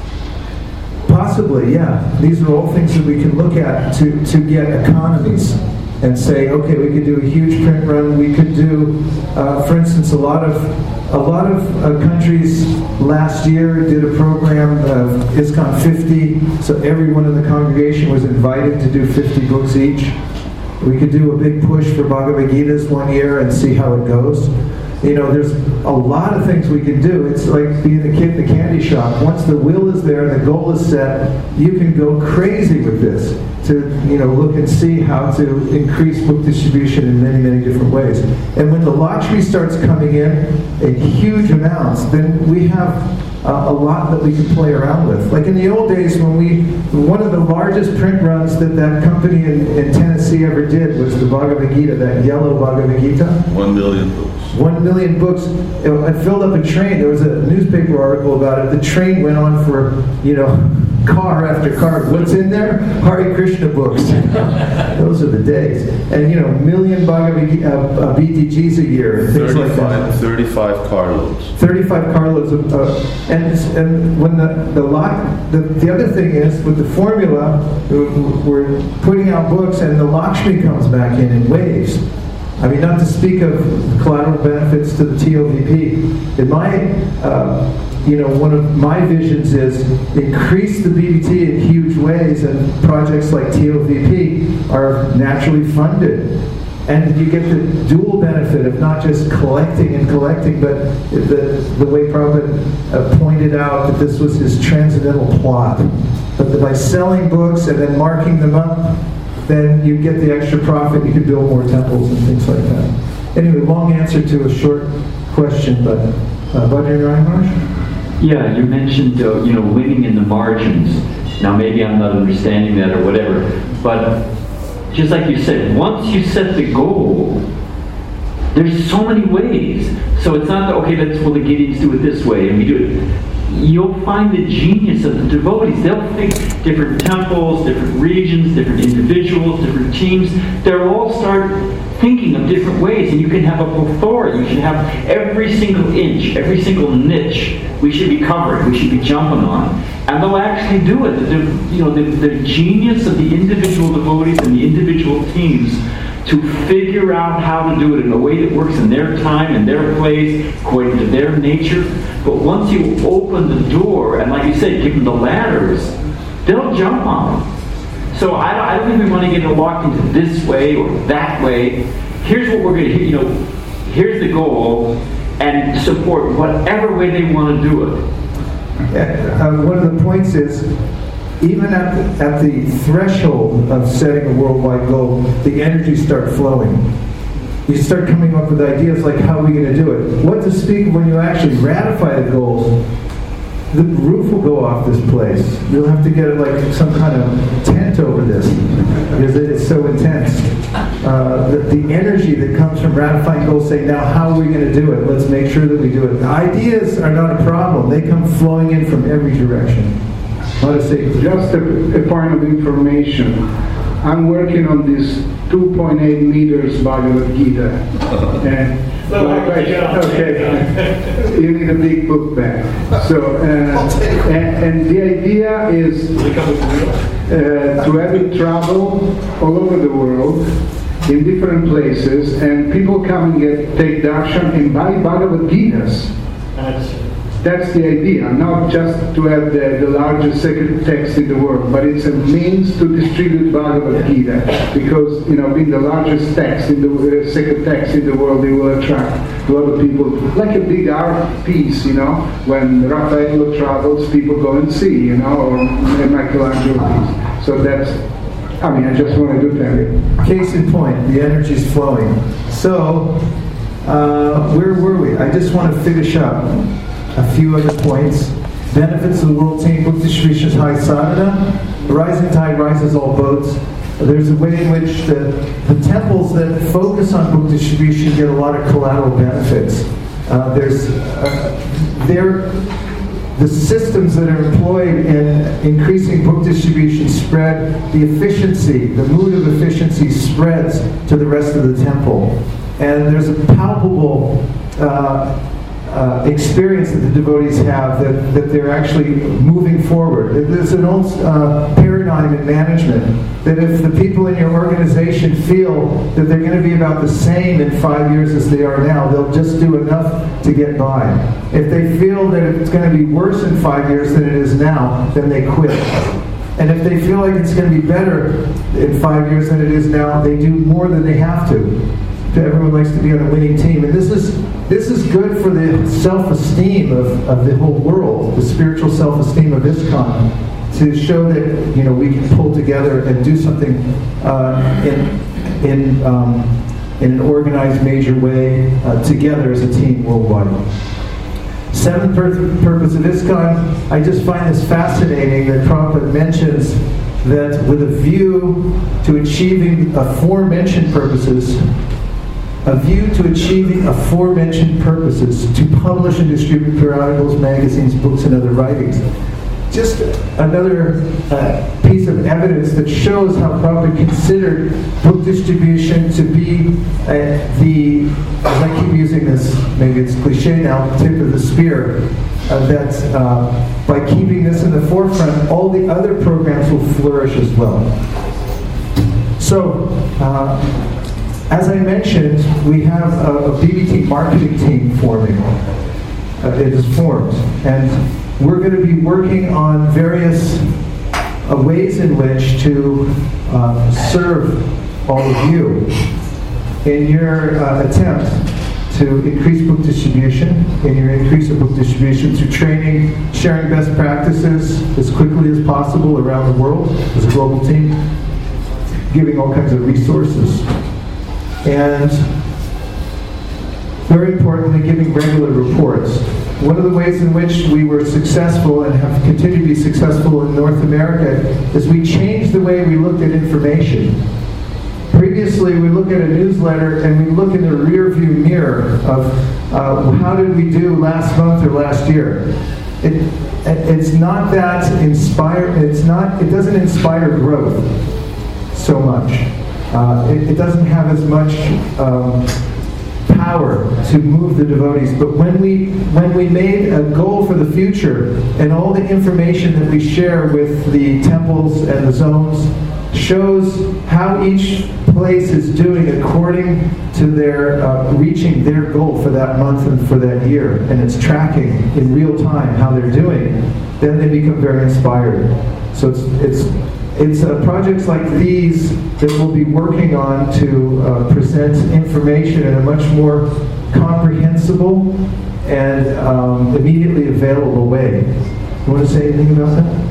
S1: possibly, yeah. These are all things that we can look at to, to get economies and say, okay, we could do a huge print run. We could do, uh, for instance, a lot of a lot of uh, countries last year did a program of ISKCON fifty. So everyone in the congregation was invited to do fifty books each. We could do a big push for Bhagavad Gitas one year and see how it goes. You know, there's a lot of things we can do. It's like being a kid in the candy shop. Once the will is there and the goal is set, you can go crazy with this to, you know, look and see how to increase book distribution in many, many different ways. And when the Lakshmi starts coming in in huge amounts, then we have uh, a lot that we can play around with. Like in the old days when we, one of the largest print runs that that company in, in Tennessee ever did was the Bhagavad Gita, that yellow Bhagavad Gita.
S2: One million books.
S1: One million books. It, it filled up a train. There was a newspaper article about it. The train went on for, you know, car after car. What's in there? Hare Krishna books. Those are the days. And, you know, million Bhagavad Gita, uh, uh, B T Gs a year. Things like that.
S2: thirty-five carloads.
S1: thirty-five carloads of, uh, and and when the the lock, the, the other thing is with the formula, we're putting out books, and the Lakshmi comes back in in waves. I mean, not to speak of collateral benefits to the T O V P. In my, uh, you know, one of my visions is increase the B B T in huge ways, and projects like T O V P are naturally funded. And you get the dual benefit of not just collecting and collecting, but the, the way Prabhupada uh, pointed out that this was his transcendental plot. But that by selling books and then marking them up, then you get the extra profit, you can build more temples and things like that. Anyway, long answer to a short question, but uh, Bhadri Maharaj?
S5: Yeah, you mentioned, uh, you know, winning in the margins. Now maybe I'm not understanding that or whatever, but just like you said, once you set the goal, there's so many ways. So it's not that, okay, let's, well, the Gideons do it this way, and we do it. You'll find the genius of the devotees. They'll think different temples, different regions, different individuals, different teams. They'll all start thinking of different ways, and you can have a plethora. You should have every single inch, every single niche we should be covering, we should be jumping on, and they'll actually do it. The, you know, the, the genius of the individual devotees and the individual teams to figure out how to do it in a way that works in their time and their place, according to their nature. But once you open the door, and like you said, give them the ladders, they'll jump on them. So I, I don't think we want to get locked into this way or that way. Here's what we're going to, you know, here's the goal, and support whatever way they want to do it.
S1: Yeah, uh, one of the points is, even at the, at the threshold of setting a worldwide goal, the energy start flowing. You start coming up with ideas like, how are we going to do it? What to speak when you actually ratify the goals? The roof will go off this place. You'll have to get like some kind of tent over this because it's so intense. Uh, the, the energy that comes from ratifying goals, saying, now how are we going to do it? Let's make sure that we do it. The ideas are not a problem. They come flowing in from every direction. Let us say,
S6: just a, a point of information. I'm working on this two point eight meters Bhagavad Gita. And
S3: Well,
S6: like, okay, you need a big book bag. So, uh, and, and the idea is uh, to have it travel all over the world in different places, and people come and get take darshan and buy Bhagavad Gitas. That's the idea, not just to have the, the largest sacred text in the world, but it's a means to distribute Bhagavad Gita, because, you know, being the largest text in the uh, sacred text in the world, they will attract a lot of people, like a big art piece, you know, when Raffaello travels, people go and see, you know, or a Michelangelo piece. So that's, I mean, I just wanted to tell you.
S1: Case in point, the energy's flowing. So, uh, where were we? I just want to finish up a few other points. Benefits of the world team. Book distribution is high sadhana. The rising tide rises all boats. There's a way in which the, the temples that focus on book distribution get a lot of collateral benefits. Uh, there's uh, there the systems that are employed in increasing book distribution spread the efficiency, the mood of efficiency spreads to the rest of the temple. And there's a palpable uh, Uh, experience that the devotees have, that, that they're actually moving forward. There's an old uh, paradigm in management that if the people in your organization feel that they're going to be about the same in five years as they are now, they'll just do enough to get by. If they feel that it's going to be worse in five years than it is now, then they quit. And if they feel like it's going to be better in five years than it is now, they do more than they have to. Everyone likes to be on a winning team, and this is this is good for the self-esteem of, of the whole world, the spiritual self-esteem of ISKCON, to show that, you know, we can pull together and do something uh, in in um, in an organized, major way uh, together as a team worldwide. Seventh pur- purpose of ISKCON, I just find this fascinating that Prabhupada mentions that with a view to achieving aforementioned purposes. A view to achieving aforementioned purposes, to publish and distribute periodicals, magazines, books, and other writings. Just another uh, piece of evidence that shows how Prabhupada considered book distribution to be uh, the, as I keep using this, maybe it's cliche now, tip of the spear, uh, that uh, by keeping this in the forefront, all the other programs will flourish as well. So, uh, as I mentioned, we have a, a B B T marketing team forming. Uh, it is formed. And we're going to be working on various uh, ways in which to uh, serve all of you in your uh, attempt to increase book distribution, in your increase of book distribution through training, sharing best practices as quickly as possible around the world as a global team, giving all kinds of resources. And very importantly, giving regular reports. One of the ways in which we were successful and have continued to be successful in North America is we changed the way we looked at information. Previously, we look at a newsletter and we look in the rear view mirror of uh, how did we do last month or last year. It, it's not that inspire. It's not. It doesn't inspire growth so much. Uh, it, it doesn't have as much um, power to move the devotees. But when we when we made a goal for the future, and all the information that we share with the temples and the zones shows how each place is doing according to their uh, reaching their goal for that month and for that year, and it's tracking in real time how they're doing. Then they become very inspired. So it's it's it's uh, projects like these that we'll be working on to uh, present information in a much more comprehensible and um, immediately available way. You want to say anything about that?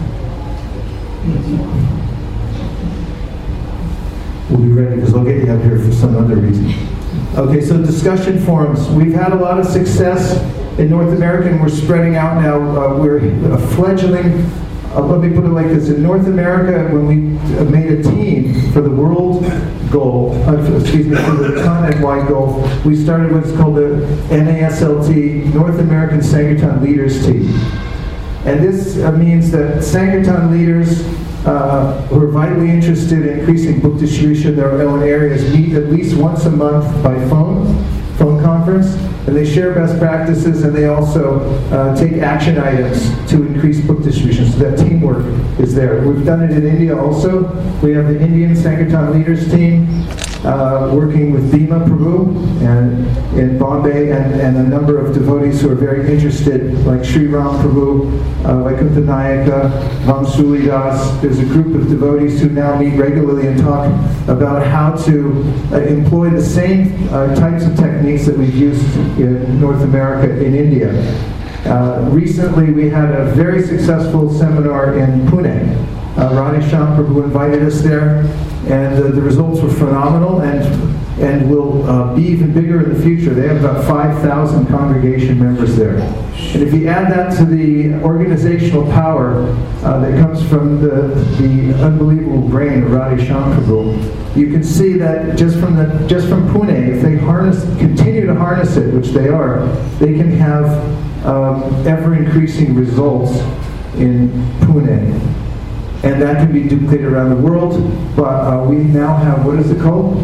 S1: We'll be ready because I'll get you up here for some other reason. Okay, so discussion forums. We've had a lot of success in North America, and we're spreading out now. Uh, we're a fledgling. Uh, let me put it like this. In North America, when we made a team for the world goal, uh, excuse me, for the continent-wide goal, we started what's called the N A S L T, North American Sankirtan Leaders Team. And this uh, means that Sankirtan leaders uh, who are vitally interested in increasing book distribution in their own areas meet at least once a month by phone, phone conference, and they share best practices, and they also uh, take action items to increase book distribution. So that teamwork is there. We've done it in India also. We have the Indian Sankirtan Leaders Team uh, working with Bhima Prabhu and in Bombay, and, and a number of devotees who are very interested, like Sri Ram Prabhu, uh, Vaikuntha Nayaka, Vamsuli Das. There's a group of devotees who now meet regularly and talk about how to uh, employ the same uh, types of techniques that we've used in North America, in India. Uh, recently, we had a very successful seminar in Pune. Uh, Radheshyam Prabhu invited us there, and uh, the results were phenomenal, and and will uh, be even bigger in the future. They have about five thousand congregation members there. And if you add that to the organizational power uh, that comes from the, the unbelievable brain of Radheshyam Prabhu, you can see that just from the just from Pune, if they harness, continue to harness it, which they are, they can have um, ever-increasing results in Pune. And that can be duplicated around the world, but uh, we now have, what is it called?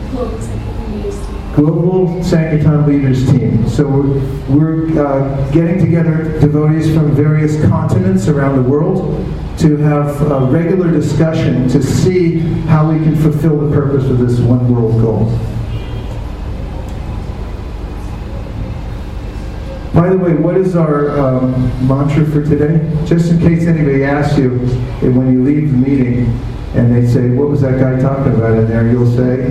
S1: Global Sankirtan Leaders Team. So we're, we're uh, getting together devotees from various continents around the world to have a regular discussion to see how we can fulfill the purpose of this one world goal. By the way, what is our um, mantra for today? Just in case anybody asks you when you leave the meeting and they say, what was that guy talking about in there? You'll say,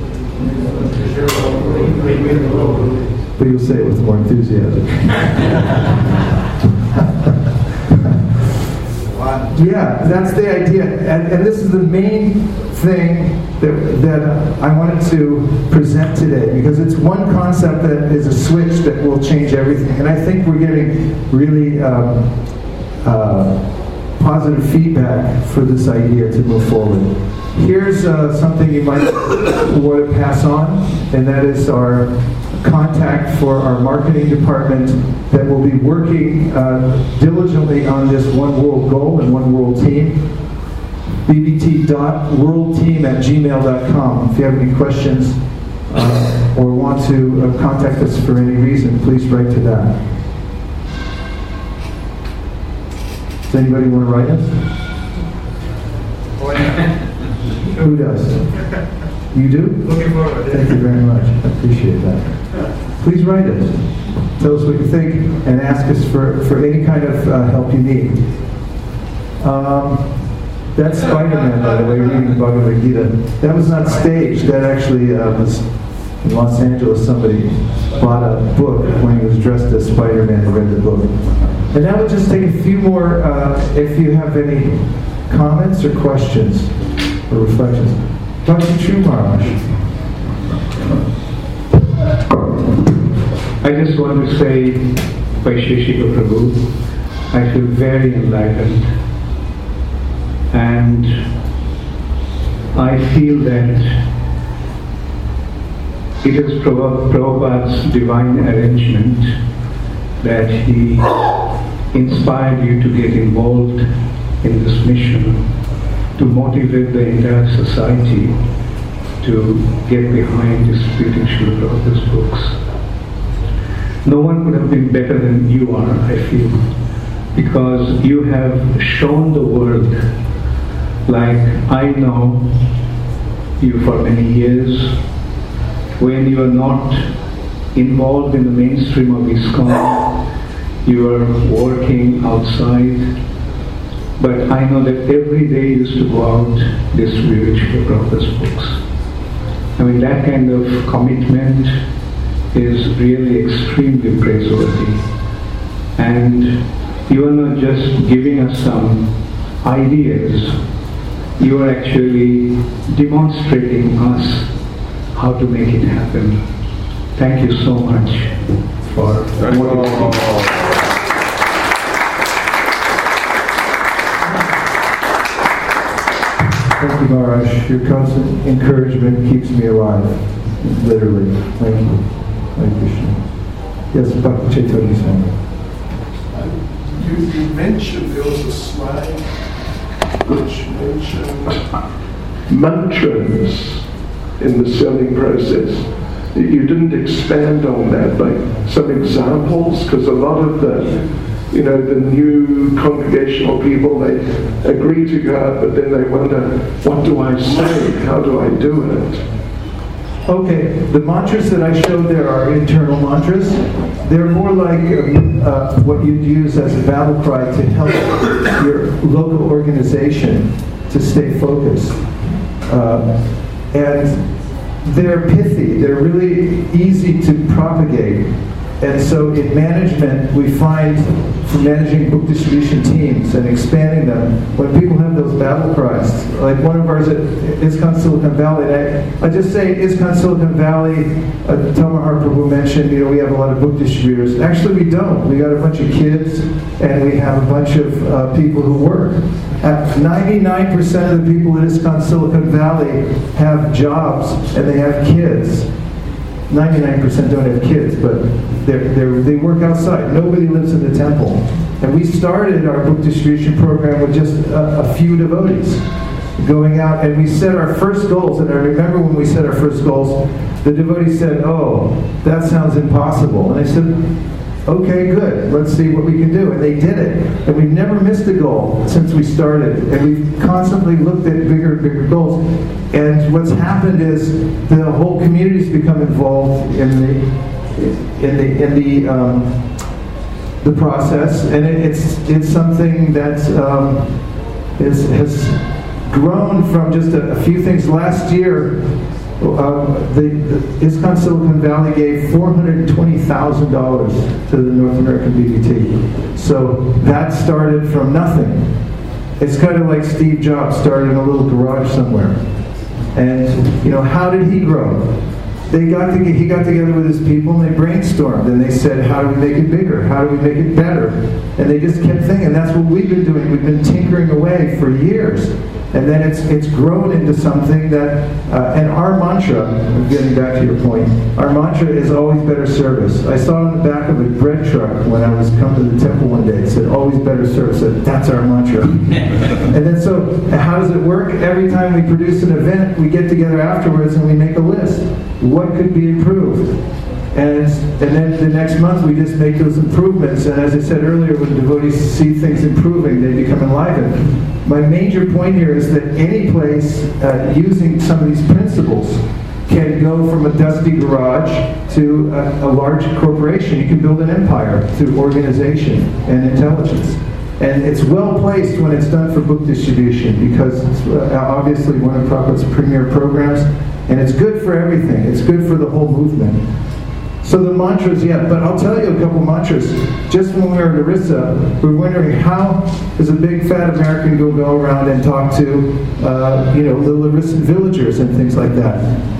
S1: but you'll say it with more enthusiasm. Yeah, that's the idea. And, and this is the main thing that, that I wanted to present today, because it's one concept that is a switch that will change everything. And I think we're getting really um, uh, positive feedback for this idea to move forward. Here's uh, something you might want to pass on, and that is our contact for our marketing department that will be working uh, diligently on this one world goal and one world team. b b t dot world team at gmail dot com. If you have any questions uh, or want to uh, contact us for any reason, please write to that. Does anybody want to write us? Who does? You do?
S4: Looking forward.
S1: Thank you very much. I appreciate that. Please write us. Tell us what you think and ask us for, for any kind of uh, help you need. Um, that's Spider-Man, by the way, reading the Bhagavad Gita. That was not staged. That actually uh, was in Los Angeles. Somebody bought a book when he was dressed as Spider-Man and read the book. And that would just take a few more, uh, if you have any comments or questions or reflections. Doctor True Maharaj.
S13: I just want to say, Vaisheshika Prabhu, I feel very enlightened, and I feel that it is Prabhupada's divine arrangement that he inspired you to get involved in this mission, to motivate the entire society to get behind distributing Srila Prabhupada's books. No one could have been better than you are, I feel, because you have shown the world like I know you for many years, when you are not involved in the mainstream of ISKCON, you are working outside, but I know that every day you used to go out, distribute your Prabhupada's books. I mean, that kind of commitment is really extremely praiseworthy. And you are not just giving us some ideas, you are actually demonstrating us how to make it happen. Thank you so much for what you do.
S1: Thank you, Maharaj. Your constant encouragement keeps me alive, literally. Thank you. Hare Krishna. Yes, Bhakti Chaitanya Swami.
S14: You, you mentioned there was a slide which mentioned mantras in the selling process. You didn't expand on that, like some examples, because a lot of the, you know, the new congregational people, they agree to go out, but then they wonder, what do I say? How do I do it?
S1: Okay, the mantras that I showed there are internal mantras. They're more like uh, uh, what you'd use as a battle cry to help your local organization to stay focused. Uh, and they're pithy, they're really easy to propagate. And so in management, we find, for managing book distribution teams and expanding them, when people have those battle cries, like one of ours at ISKCON Silicon Valley, and I, I just say ISKCON Silicon Valley, uh, Tamahar Prabhu mentioned, you know, we have a lot of book distributors. Actually, we don't. We got a bunch of kids, and we have a bunch of uh, people who work. At ninety-nine percent of the people at ISKCON Silicon Valley have jobs, and they have kids. ninety-nine percent don't have kids, but they're, they're, they work outside. Nobody lives in the temple. And we started our book distribution program with just a, a few devotees going out, and we set our first goals. And I remember when we set our first goals, the devotees said, oh, that sounds impossible. And I said, okay, good, let's see what we can do. And they did it. And we've never missed a goal since we started. And we've constantly looked at bigger and bigger goals. And what's happened is the whole community's become involved in the in the in the um, the process, and it, it's it's something that um, is, has grown from just a, a few things. Last year, uh, the, the ISKCON Silicon Valley gave four hundred twenty thousand dollars to the North American B B T. So that started from nothing. It's kind of like Steve Jobs starting a little garage somewhere. And, you know, how did he grow? They got to, he got together with his people and they brainstormed and they said, how do we make it bigger? How do we make it better? And they just kept thinking. That's what we've been doing. We've been tinkering away for years. And then it's it's grown into something that, uh, and our mantra, getting back to your point, our mantra is always better service. I saw on the back of a bread truck when I was coming to the temple one day, it said always better service. Said, that's our mantra. And then so, how does it work? Every time we produce an event, we get together afterwards and we make a list. What could be improved? And, and then the next month we just make those improvements. And as I said earlier, when devotees see things improving, they become enlivened. My major point here is that any place uh, using some of these principles can go from a dusty garage to a, a large corporation. You can build an empire through organization and intelligence. And it's well placed when it's done for book distribution because it's uh, obviously one of Prabhupada's premier programs. And it's good for everything. It's good for the whole movement. So the mantras, yeah, but I'll tell you a couple mantras. Just when we were at Orissa, we were wondering how does a big fat American go go around and talk to, uh, you know, the Larissan villagers and things like that.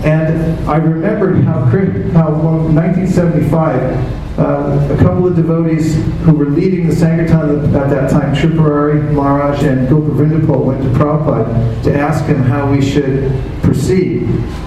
S1: And I remembered how, how well, in nineteen seventy-five, uh, a couple of devotees who were leading the Sankirtan at that time, Tripurari Maharaj and Gopavrindapol, went to Prabhupada to ask him how we should proceed.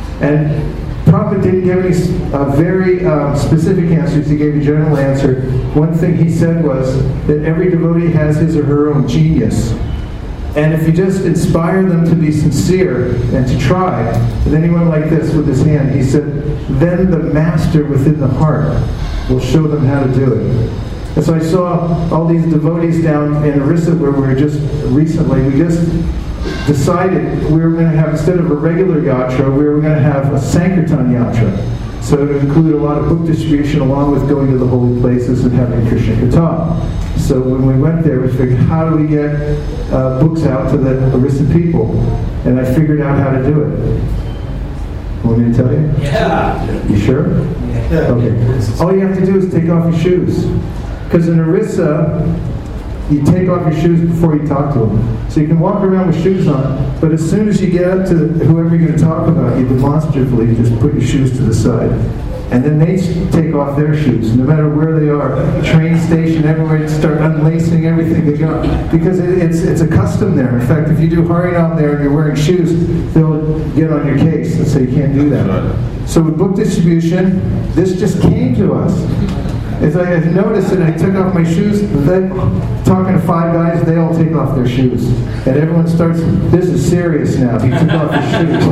S1: And Prabhupada didn't give any uh, very um, specific answers. He gave a general answer. One thing he said was that every devotee has his or her own genius. And if you just inspire them to be sincere and to try, and then he went like this with his hand. He said, then the master within the heart will show them how to do it. And so I saw all these devotees down in Orissa where we were just recently. We just decided we were going to have, instead of a regular yatra, we were going to have a Sankirtan yatra. So it would include a lot of book distribution along with going to the holy places and having Krishna Katha. So when we went there, we figured, how do we get uh, books out to the Orissa people? And I figured out how to do it. Want me to tell you?
S3: Yeah.
S1: You sure?
S3: Yeah.
S1: Okay. All you have to do is take off your shoes. Because in Orissa, you take off your shoes before you talk to them. So you can walk around with shoes on, but as soon as you get up to whoever you're going to talk about, you demonstratively just put your shoes to the side. And then they take off their shoes, no matter where they are. Train station, everywhere, you start unlacing everything they got. Because it, it's it's a custom there. In fact, if you do Harinam there and you're wearing shoes, they'll get on your case and say you can't do that. So with book distribution, this just came to us. As I had noticed it, I took off my shoes, then talking to five guys, they all take off their shoes. And everyone starts, this is serious now, he took off his shoes.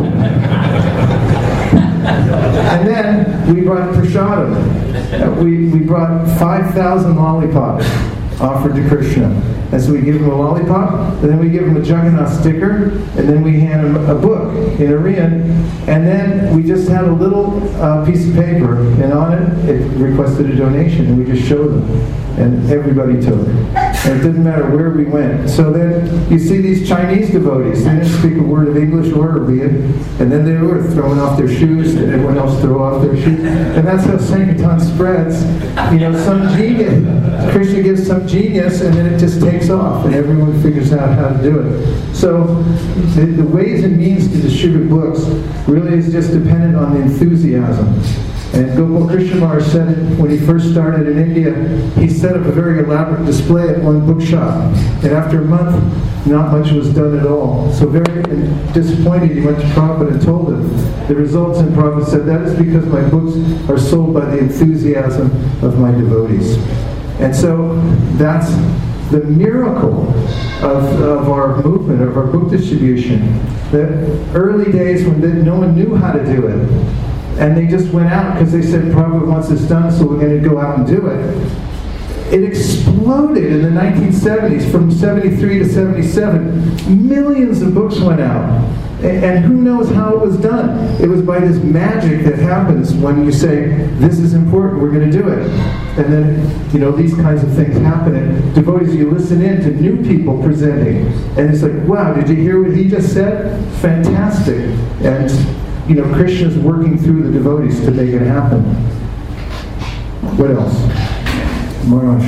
S1: And then we brought prasadam. Uh, we, we brought five thousand lollipops offered to Krishna. And so we give him a lollipop, and then we give him a Jagannath sticker, and then we hand him a book in Aryan, and then we just had a little uh, piece of paper, and on it, it requested a donation, and we just showed them. And everybody took. And it didn't matter where we went. So then you see these Chinese devotees, they didn't speak a word of English or Arabian, and then they were throwing off their shoes, and everyone else throw off their shoes. And that's how Sankirtan spreads. You know, some genius, Krishna gives some genius, and then it just takes off, and everyone figures out how to do it. So the, the ways and means to distribute books really is just dependent on the enthusiasm. And Gopal Krishna Maharaj said it when he first started in India. He set up a very elaborate display at one bookshop. And after a month, not much was done at all. So very disappointed, he went to Prabhupada and told him. The results, and Prabhupada said, that is because my books are sold by the enthusiasm of my devotees. And so that's the miracle of, of our movement, of our book distribution. The early days when no one knew how to do it. And they just went out because they said, Prabhupada wants this done, so we're going to go out and do it. It exploded in the nineteen seventies, from seventy-three to seventy-seven. Millions of books went out. And who knows how it was done? It was by this magic that happens when you say, this is important, we're going to do it. And then, you know, these kinds of things happen. And devotees, you listen in to new people presenting. And it's like, wow, did you hear what he just said? Fantastic. And you know, Krishna's working through the devotees to make it happen. What else? Maharaj.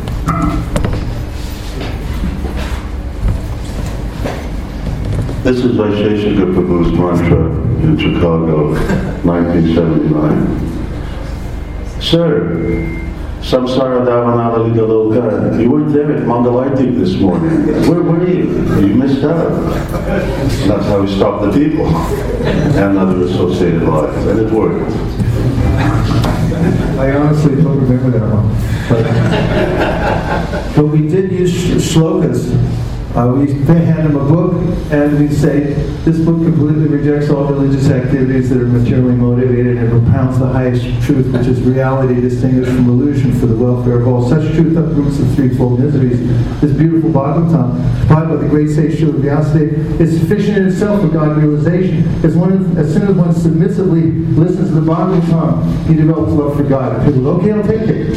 S2: This is Vaisheshika Prabhu's mantra in Chicago, nineteen seventy-nine. Sir, Samsara Davanala Ligaloka, you weren't there at Mangalarti this morning. Where were you? You missed out. That's how we stopped the people and other associated lives, and it worked.
S1: I honestly don't remember that one. But, but we did use sh- shlokas. Uh, we hand them a book, and we say, this book completely rejects all religious activities that are materially motivated and propounds the highest truth, which is reality distinguished from illusion for the welfare of all. Such truth uproots the threefold miseries. This beautiful Bhagavatam, supplied by the great sage Srila Vyasadeva, is sufficient in itself for God realization. As, one, as soon as one submissively listens to the Bhagavatam, he develops love for God. People go, okay, I'll take it.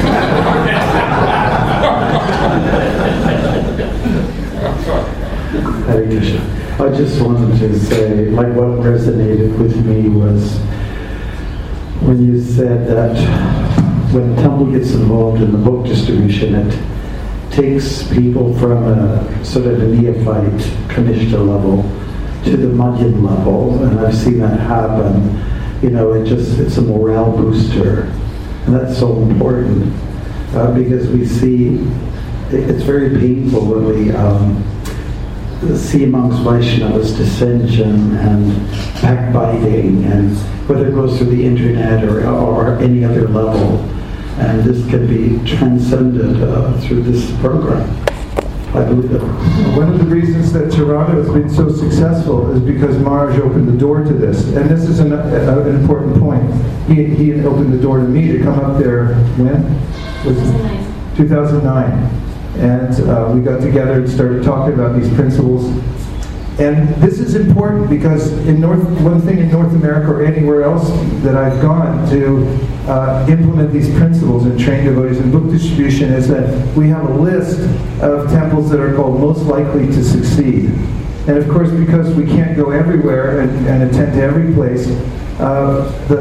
S15: Hare Krishna. I just wanted to say, like, what resonated with me was when you said that when the temple gets involved in the book distribution, it takes people from a sort of a neophyte, Kanishta level, to the Madhyam level, and I've seen that happen. You know, it just, it's a morale booster, and that's so important, uh, because we see, it's very painful when we um, see amongst Vaishnavas dissension and backbiting, and whether it goes through the internet or, or any other level. And this can be transcended uh, through this program. I believe it.
S1: One of the reasons that Toronto has been so successful is because Maharaj opened the door to this. And this is an, uh, an important point. He, he had opened the door to me to come up there, when? Was it two thousand nine. And uh, we got together and started talking about these principles. And this is important because in North, one thing in North America or anywhere else that I've gone to uh, implement these principles and train devotees in book distribution is that we have a list of temples that are called most likely to succeed. And of course, because we can't go everywhere and, and attend to every place, uh, the,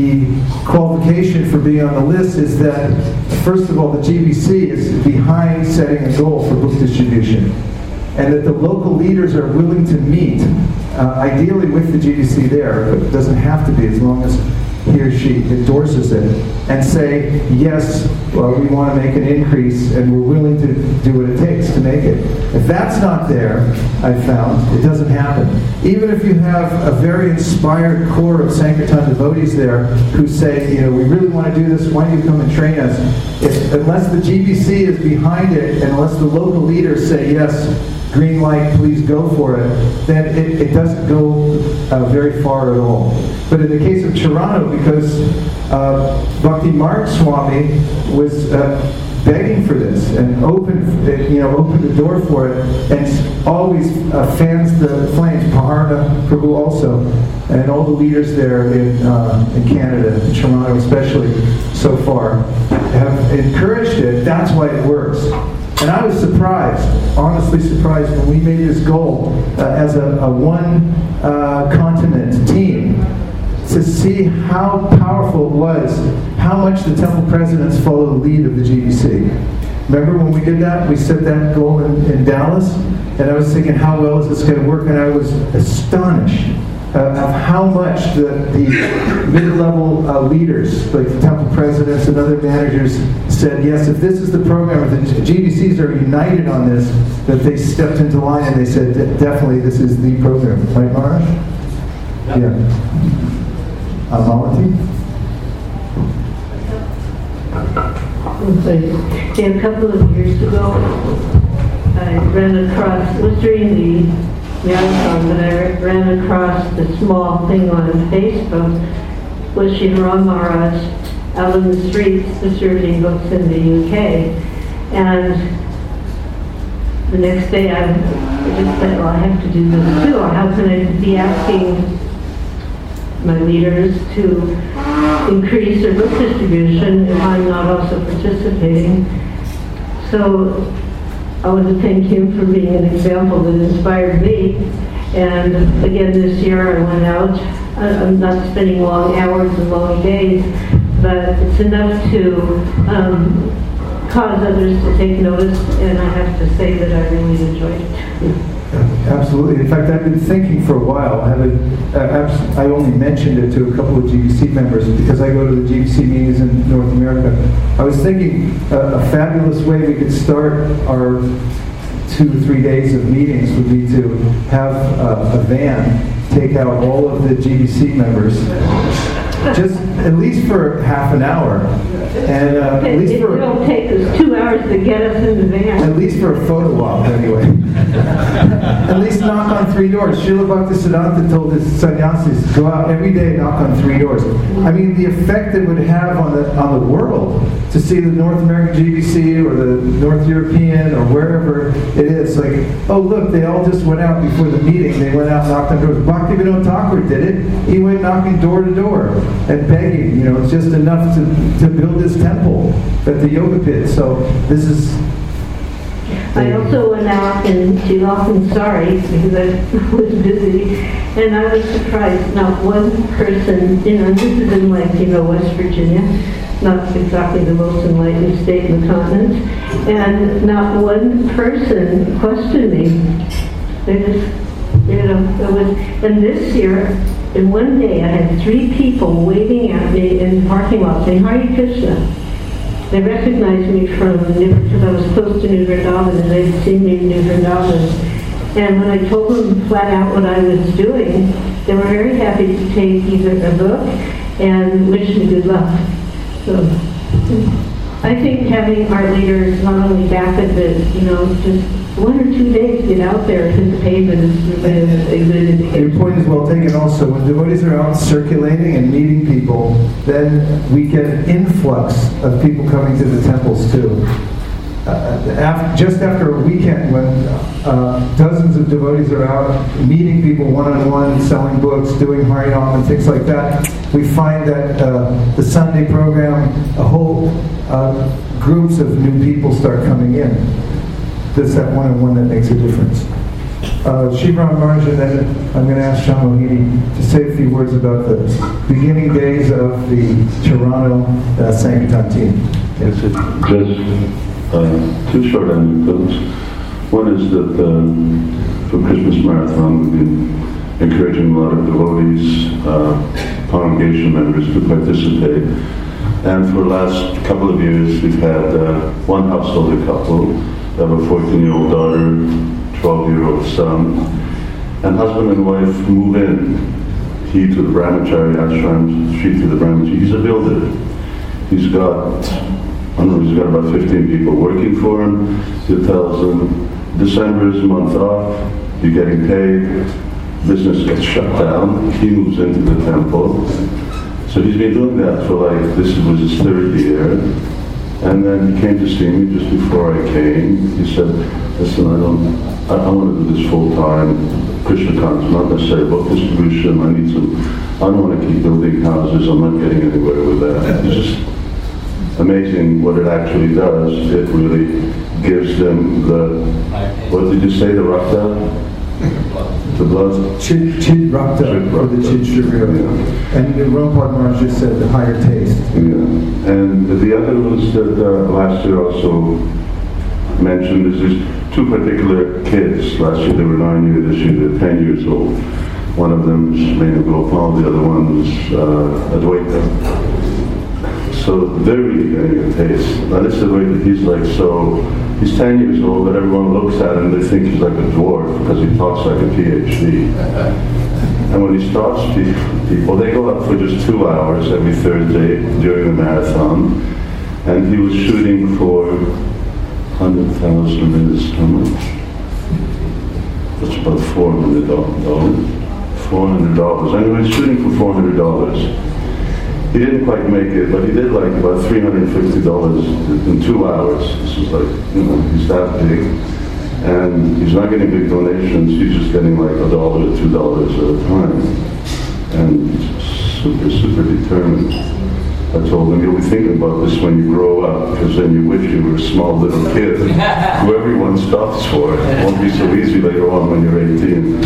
S1: the qualification for being on the list is that, first of all, the G B C is behind setting a goal for book distribution. And that the local leaders are willing to meet, uh, ideally with the G B C there, but it doesn't have to be as long as he or she endorses it, and say, yes, well, we want to make an increase and we're willing to do what it takes to make it. If that's not there, I've found, it doesn't happen. Even if you have a very inspired core of Sankirtan devotees there who say, you know, we really want to do this, why don't you come and train us? If, unless the G B C is behind it, and unless the local leaders say, yes, green light, please go for it, then it, it doesn't go uh, very far at all. But in the case of Toronto, because uh, Bhakti Marg Swami was uh, begging for this and opened, you know, opened the door for it, and always uh, fans the flames. Paharna Prabhu also, and all the leaders there in uh, in Canada, in Toronto especially, so far, have encouraged it. That's why it works. And I was surprised, honestly surprised, when we made this goal uh, as a, a one uh, continent team, to see how powerful it was, how much the temple presidents follow the lead of the G B C. Remember when we did that? We set that goal in, in Dallas, and I was thinking, how well is this going to work? And I was astonished uh, of how much the, the mid-level uh, leaders, like the temple presidents and other managers, said, yes, if this is the program, if the G B Cs are united on this, that they stepped into line and they said, definitely this is the program. Right, Mara? Yeah. Uh, Malati?
S9: A couple of years ago, I ran across, it was during the marathon, but I ran across the small thing on Facebook with Shivaram Maharaj out in the streets distributing books in the U K. And the next day I, I just said, well, I have to do this too. Or how can I be asking my leaders to increase their book distribution if I'm not also participating? So I want to thank him for being an example that inspired me. And again, this year I went out. I'm not spending long hours and long days, but it's enough to um, cause others to take notice, and I have to say that I really enjoyed it.
S1: Absolutely. In fact, I've been thinking for a while. I, haven't, uh, I only mentioned it to a couple of G B C members because I go to the G B C meetings in North America. I was thinking uh, a fabulous way we could start our two or three days of meetings would be to have uh, a van take out all of the G B C members, just at least for half an hour, and uh, at least for
S9: it'll take us two hours to get us in the van.
S1: At least for a photo op, anyway. At least knock on three doors. Srila Bhaktisiddhanta told his sannyasis, go out every day and knock on three doors. I mean, the effect it would have on the on the world to see the North American G B C or the North European or wherever it is, like, oh look, they all just went out before the meeting. They went out and knocked on doors. Bhaktivinoda Thakur did it. He went knocking door to door and begging. You know, it's just enough to, to build his temple at the yoga pit. So this is.
S9: I also went out and she's often sorry because I was busy, and I was surprised. Not one person, you know, this is in like, you know, West Virginia, not exactly the most enlightened state in the continent, and not one person questioned me. They just, you know, it was, and this year, in one day, I had three people waving at me in the parking lot saying, Hare Krishna. They recognized me from, because I was close to New Vrindavan, and they'd seen me in New Vrindavan. And when I told them flat out what I was doing, they were very happy to take either a book and wish me good luck. So I think having our leaders not only back at the, you know, just one or two days get out there and hit the pavement is a good indicator.
S1: Your point is well taken also. When devotees are out circulating and meeting people, then we get an influx of people coming to the temples too. uh, af- just after a weekend when uh, dozens of devotees are out meeting people one-on-one, selling books, doing Harinam and things like that, we find that uh, the Sunday program, a whole uh, groups of new people start coming in. There's that one-on-one that makes a difference. Uh, Shivram Maharaj, and then I'm going to ask Shamohini to say a few words about the beginning days of the Toronto uh, Sankirtan team.
S2: Yes, it, just uh, two short anecdotes. One is that uh, for Christmas Marathon we've been encouraging a lot of devotees, uh, congregation members to participate. And for the last couple of years we've had uh, one householder couple, they have a fourteen-year-old daughter, twelve-year-old son, and husband and wife move in. He to the Brahmachari ashram, she to the Brahmachari. He's a builder. He's got, I don't know, he's got about fifteen people working for him. He tells them, December is a month off, you're getting paid, business gets shut down, he moves into the temple. So he's been doing that for like, this was his third year. And then he came to see me just before I came. He said, listen, I don't, I, I want to do this full time. Krishna consciousness, not necessarily book distribution. I need some, I don't want to keep building houses. I'm not getting anywhere with that. It's just amazing what it actually does. It really gives them the, what did you say, the rakta? The blood?
S1: Chid, chid rakta, or the chid sugar. Yeah. And Rampad Maharaj just said the higher taste.
S2: Yeah. And the other was that uh, last year also mentioned is there's two particular kids. Last year they were nine years, this year they're ten years old. One of them is Mena Gopal, the other one was uh, Advaita. So they're really getting a taste. Now this is Advaita, he's like so, he's ten years old, but everyone looks at him, they think he's like a dwarf because he talks like a PhD. And when he stops people, they go up for just two hours every Thursday during the marathon, and he was shooting for one hundred thousand minutes, how much? That's about four hundred dollars. four hundred dollars. Anyway, he's shooting for four hundred dollars. He didn't quite make it, but he did like about three hundred fifty dollars in two hours. This was like, you know, he's that big. And he's not getting big donations, he's just getting like a dollar or two dollars at a time. And he's super, super determined. I told him, you'll be thinking about this when you grow up, because then you wish you were a small little kid who everyone stops for. It won't be so easy later on when you're eighteen.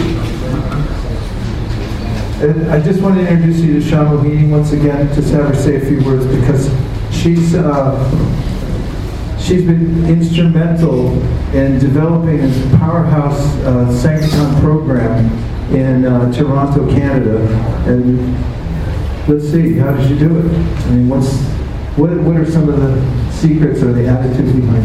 S1: And I just want to introduce you to Shamohini once again, just have her say a few words, because she's uh, she's been instrumental in developing this powerhouse uh, Sankirtan program in uh, Toronto, Canada. And let's see, how did she do it? I mean, what's what? What are some of the secrets or the attitudes behind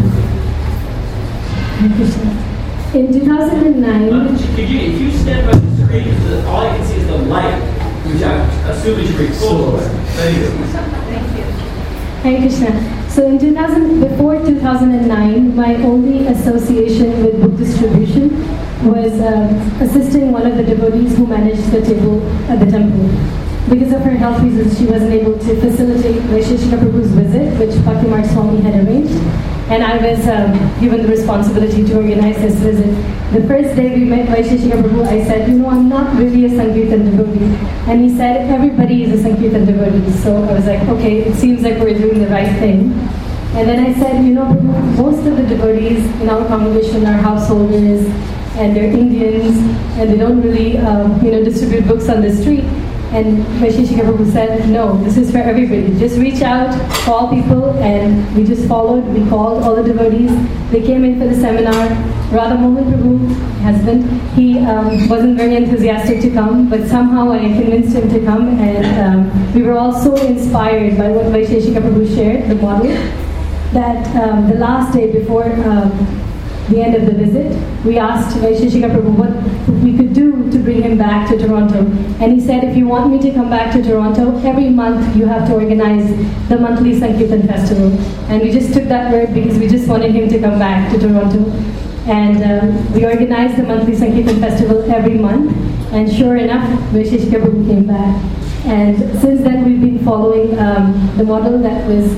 S1: it?
S16: In two thousand nine,
S3: Uh, could you, if you stand by the screen, the, all I can see is the light, which I assume is your full. Thank you.
S16: Hare Krishna. So in two thousand, before two thousand nine, my only association with book distribution was um, assisting one of the devotees who managed the table at the temple. Because of her health reasons, she wasn't able to facilitate Vaisheshika Prabhu's visit, which Bhakti Marg Swami had arranged. And I was um, given the responsibility to organize this visit. The first day we met Vaisheshika Prabhu, I said, you know, I'm not really a Sankirtan devotee. And he said, everybody is a Sankirtan devotee. So I was like, okay, it seems like we're doing the right thing. And then I said, you know, Prabhu, most of the devotees in our congregation are householders, and they're Indians, and they don't really, um, you know, distribute books on the street. And Vaisheshika Prabhu said, no, this is for everybody. Just reach out, call people, and we just followed. We called all the devotees. They came in for the seminar. Radha Mohan Prabhu, husband, he um, wasn't very enthusiastic to come, but somehow I convinced him to come, and um, we were all so inspired by what Vaisheshika Prabhu shared, the model, that um, the last day before um, the end of the visit, we asked Vaisheshika Prabhu what we could do to bring him back to Toronto. And he said, if you want me to come back to Toronto, every month you have to organize the monthly Sankirtan festival. And we just took that word because we just wanted him to come back to Toronto. And um, we organized the monthly Sankirtan festival every month. And sure enough, Vaisheshika Prabhu came back. And since then we've been following um, the model that was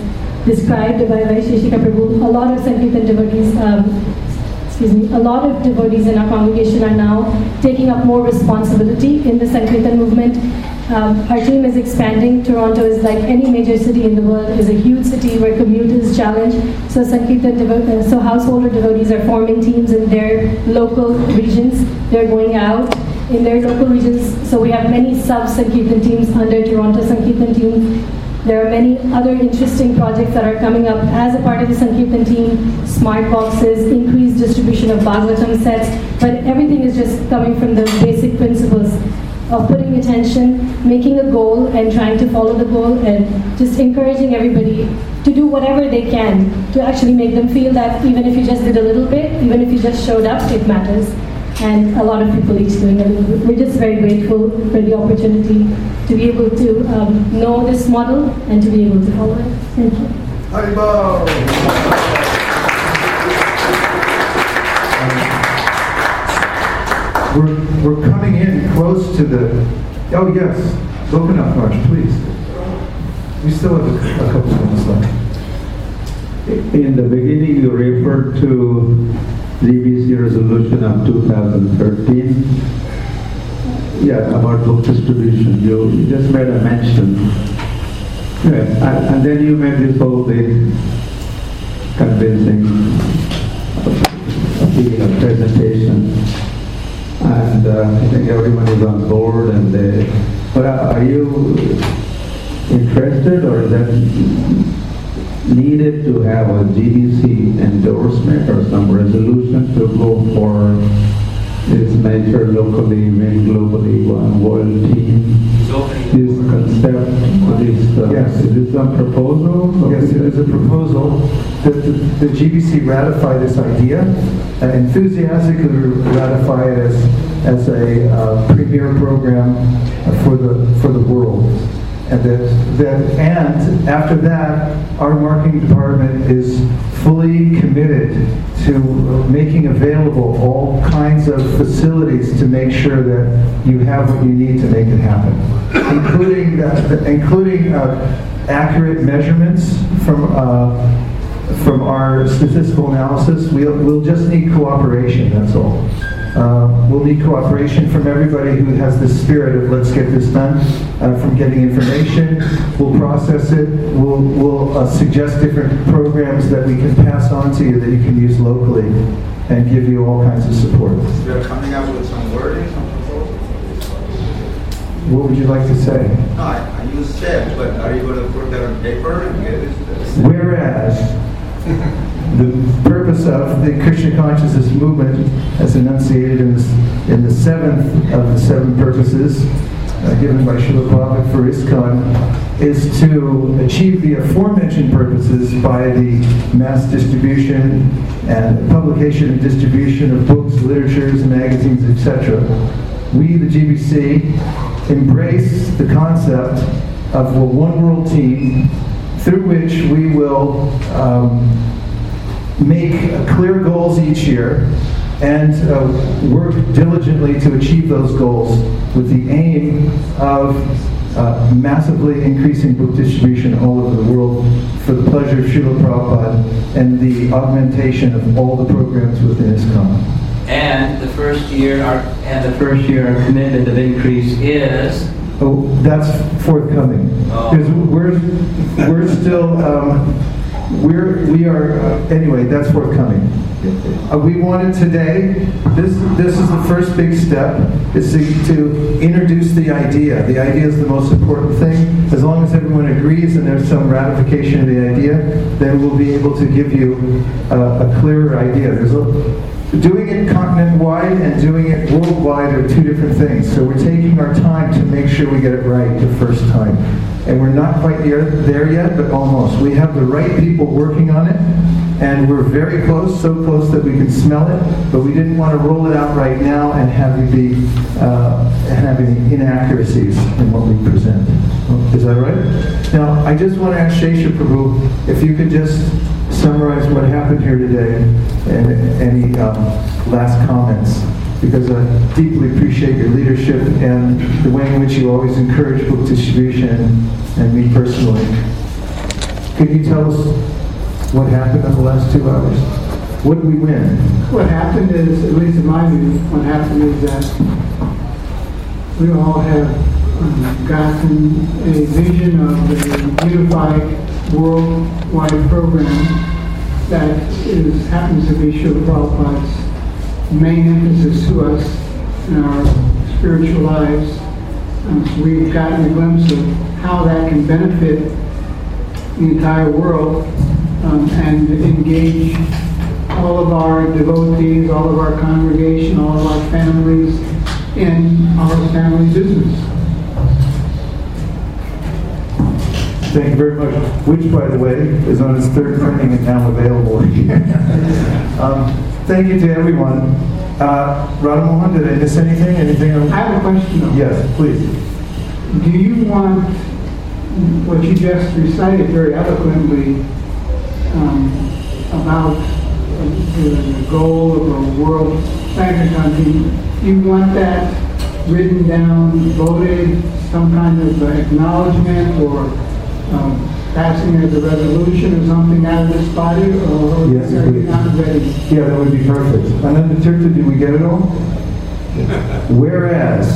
S16: described by Vaisheshika Prabhu, a lot of Sankirtan devotees, um, excuse me, a lot of devotees in our congregation are now taking up more responsibility in the Sankirtan movement. Um, our team is expanding. Toronto is like any major city in the world, is a huge city where commute is challenged. So Sankirtan devo- uh, so householder devotees are forming teams in their local regions. They're going out in their local regions. So we have many sub-Sankirtan teams under Toronto Sankirtan team. There are many other interesting projects that are coming up as a part of the Sankirtan team, smart boxes, increased distribution of Bhagavatam sets, but everything is just coming from the basic principles of putting attention, making a goal and trying to follow the goal, and just encouraging everybody to do whatever they can to actually make them feel that even if you just did a little bit, even if you just showed up, it matters. And a lot of people each doing a little bit. We're just very grateful for the opportunity to be able to um, know this model and to be able to follow it. Thank you.
S1: Haribol! We're, we're coming in close to the, oh yes, Gopinath Maharaj, please. We still have a, a couple of minutes left.
S17: In the beginning you referred to G B C resolution of two thousand thirteen. Yeah, about book distribution. You, you just made a mention. Yeah, and, and then you made this whole big convincing uh, presentation. And uh, I think everyone is on board. And they, but are you interested, or is that needed to have a G D C endorsement or some resolution to go for this major locally and globally one world team? This concept, this, uh,
S1: yes.
S17: is this a proposal?
S1: Yes, it is a proposal. The, the, the G B C ratify this idea, uh, enthusiastically ratify it as, as a uh, premier program for the, for the world. And that, that, and after that, our marketing department is fully committed to making available all kinds of facilities to make sure that you have what you need to make it happen, including uh, including uh, accurate measurements from uh, from our statistical analysis. We'll we'll just need cooperation. That's all. Uh, we'll need cooperation from everybody who has the spirit of let's get this done, uh, from getting information. We'll process it. We'll, we'll uh, suggest different programs that we can pass on to you that you can use locally and give you all kinds of support.
S4: They're coming up with some wording, some proposals.
S1: What would you like to say?
S4: No, I, I use said, but are you going to put that on paper and get it?
S1: Whereas the purpose of the Krishna consciousness movement, as enunciated in the, in the seventh of the seven purposes uh, given by Srila Prabhupada for ISKCON, is to achieve the aforementioned purposes by the mass distribution and publication and distribution of books, literatures, magazines, et cetera. We, the G B C, embrace the concept of a one world team through which we will um, make clear goals each year and uh, work diligently to achieve those goals with the aim of uh, massively increasing book distribution all over the world for the pleasure of Srila Prabhupada and the augmentation of all the programs within ISKCON.
S10: And the first year, our, and the first year, our commitment of increase is.
S1: Oh, that's forthcoming. Because oh. we're we're still um, we're we are uh, anyway. That's forthcoming. Uh, we wanted today. This this is the first big step. Is to, to introduce the idea. The idea is the most important thing. As long as everyone agrees and there's some ratification of the idea, then we'll be able to give you uh, a clearer idea. There's a Doing it continent-wide and doing it worldwide are two different things. So we're taking our time to make sure we get it right the first time. And we're not quite there yet, but almost. We have the right people working on it, and we're very close, so close that we can smell it, but we didn't want to roll it out right now and have you be uh, having inaccuracies in what we present. Is that right? Now, I just want to ask Shesha Prabhu if you could just summarize what happened here today and any um, last comments, because I deeply appreciate your leadership and the way in which you always encourage book distribution and me personally. Can you tell us what happened in the last two hours? What did we win?
S6: What happened is, at least in my view, what happened is that we all have um, gotten a vision of a unified worldwide program that is happens to be Srila Prabhupada's main emphasis to us in our spiritual lives. Um, so we've gotten a glimpse of how that can benefit the entire world um, and engage all of our devotees, all of our congregation, all of our families in our family business.
S1: Thank you very much. Which, by the way, is on its third printing and now available again. um, thank you to everyone. Uh, Radha Mohan, did I miss anything? Anything else?
S6: I have a question though.
S1: Yes, please.
S6: Do you want what you just recited very eloquently um, about uh, the goal of a world sanctuary? Do you want that written down, voted, some kind of uh, acknowledgement, or um, passing as a resolution or something out of this body, or
S1: Yes,
S6: are you not ready?
S1: Yeah, that would be perfect. Ananda Tirtha, did we get it all? Whereas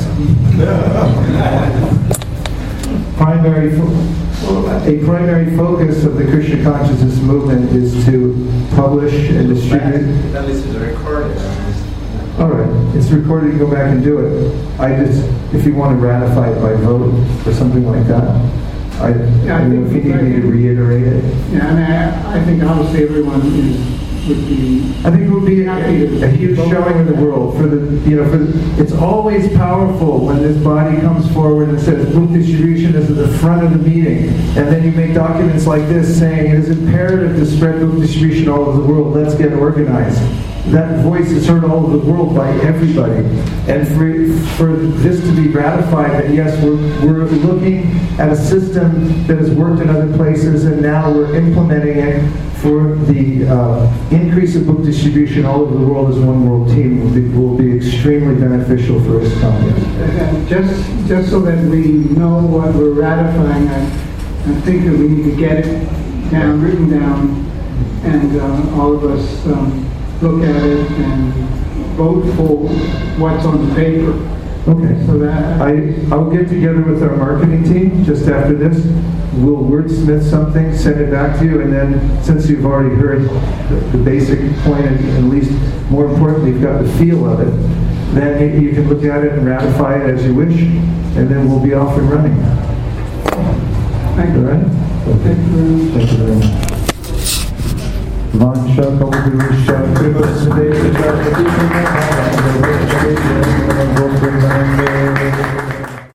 S1: primary fo- a primary focus of the Krishna consciousness movement is to publish and distribute.
S4: At least it's recorded.
S1: All right, it's recorded. You go back and do it. I just, if you want to ratify it by vote or something like that, I,
S6: Yeah, I
S1: I mean, if you need me to reiterate it.
S6: Yeah, I mean, I, I think obviously everyone is, would be.
S1: I think it would be a, a huge showing in the world for the, you know, for the, it's always powerful when this body comes forward and says book distribution is at the front of the meeting, and then you make documents like this saying it is imperative to spread book distribution all over the world. Let's get organized. That voice is heard all over the world by everybody, and for for this to be ratified that yes, we're we're looking at a system that has worked in other places, and now we're implementing it for the uh, increase of book distribution all over the world as one world team will be, will be extremely beneficial for us companies.
S6: And just just so that we know what we're ratifying, I, I think that we need to get it down, written down, and uh, all of us um, look at it and vote for what's on the paper.
S1: Okay.
S6: So that
S1: I I'll get together with our marketing team just after this. We'll wordsmith something, send it back to you, and then since you've already heard the, the basic point, and at least more importantly, you've got the feel of it, then you, you can look at it and ratify it as you wish, and then we'll be off and running.
S6: Thank you.
S1: All right? Okay. Thank you very much. Vansha Kaudurusha Kripa Sadeva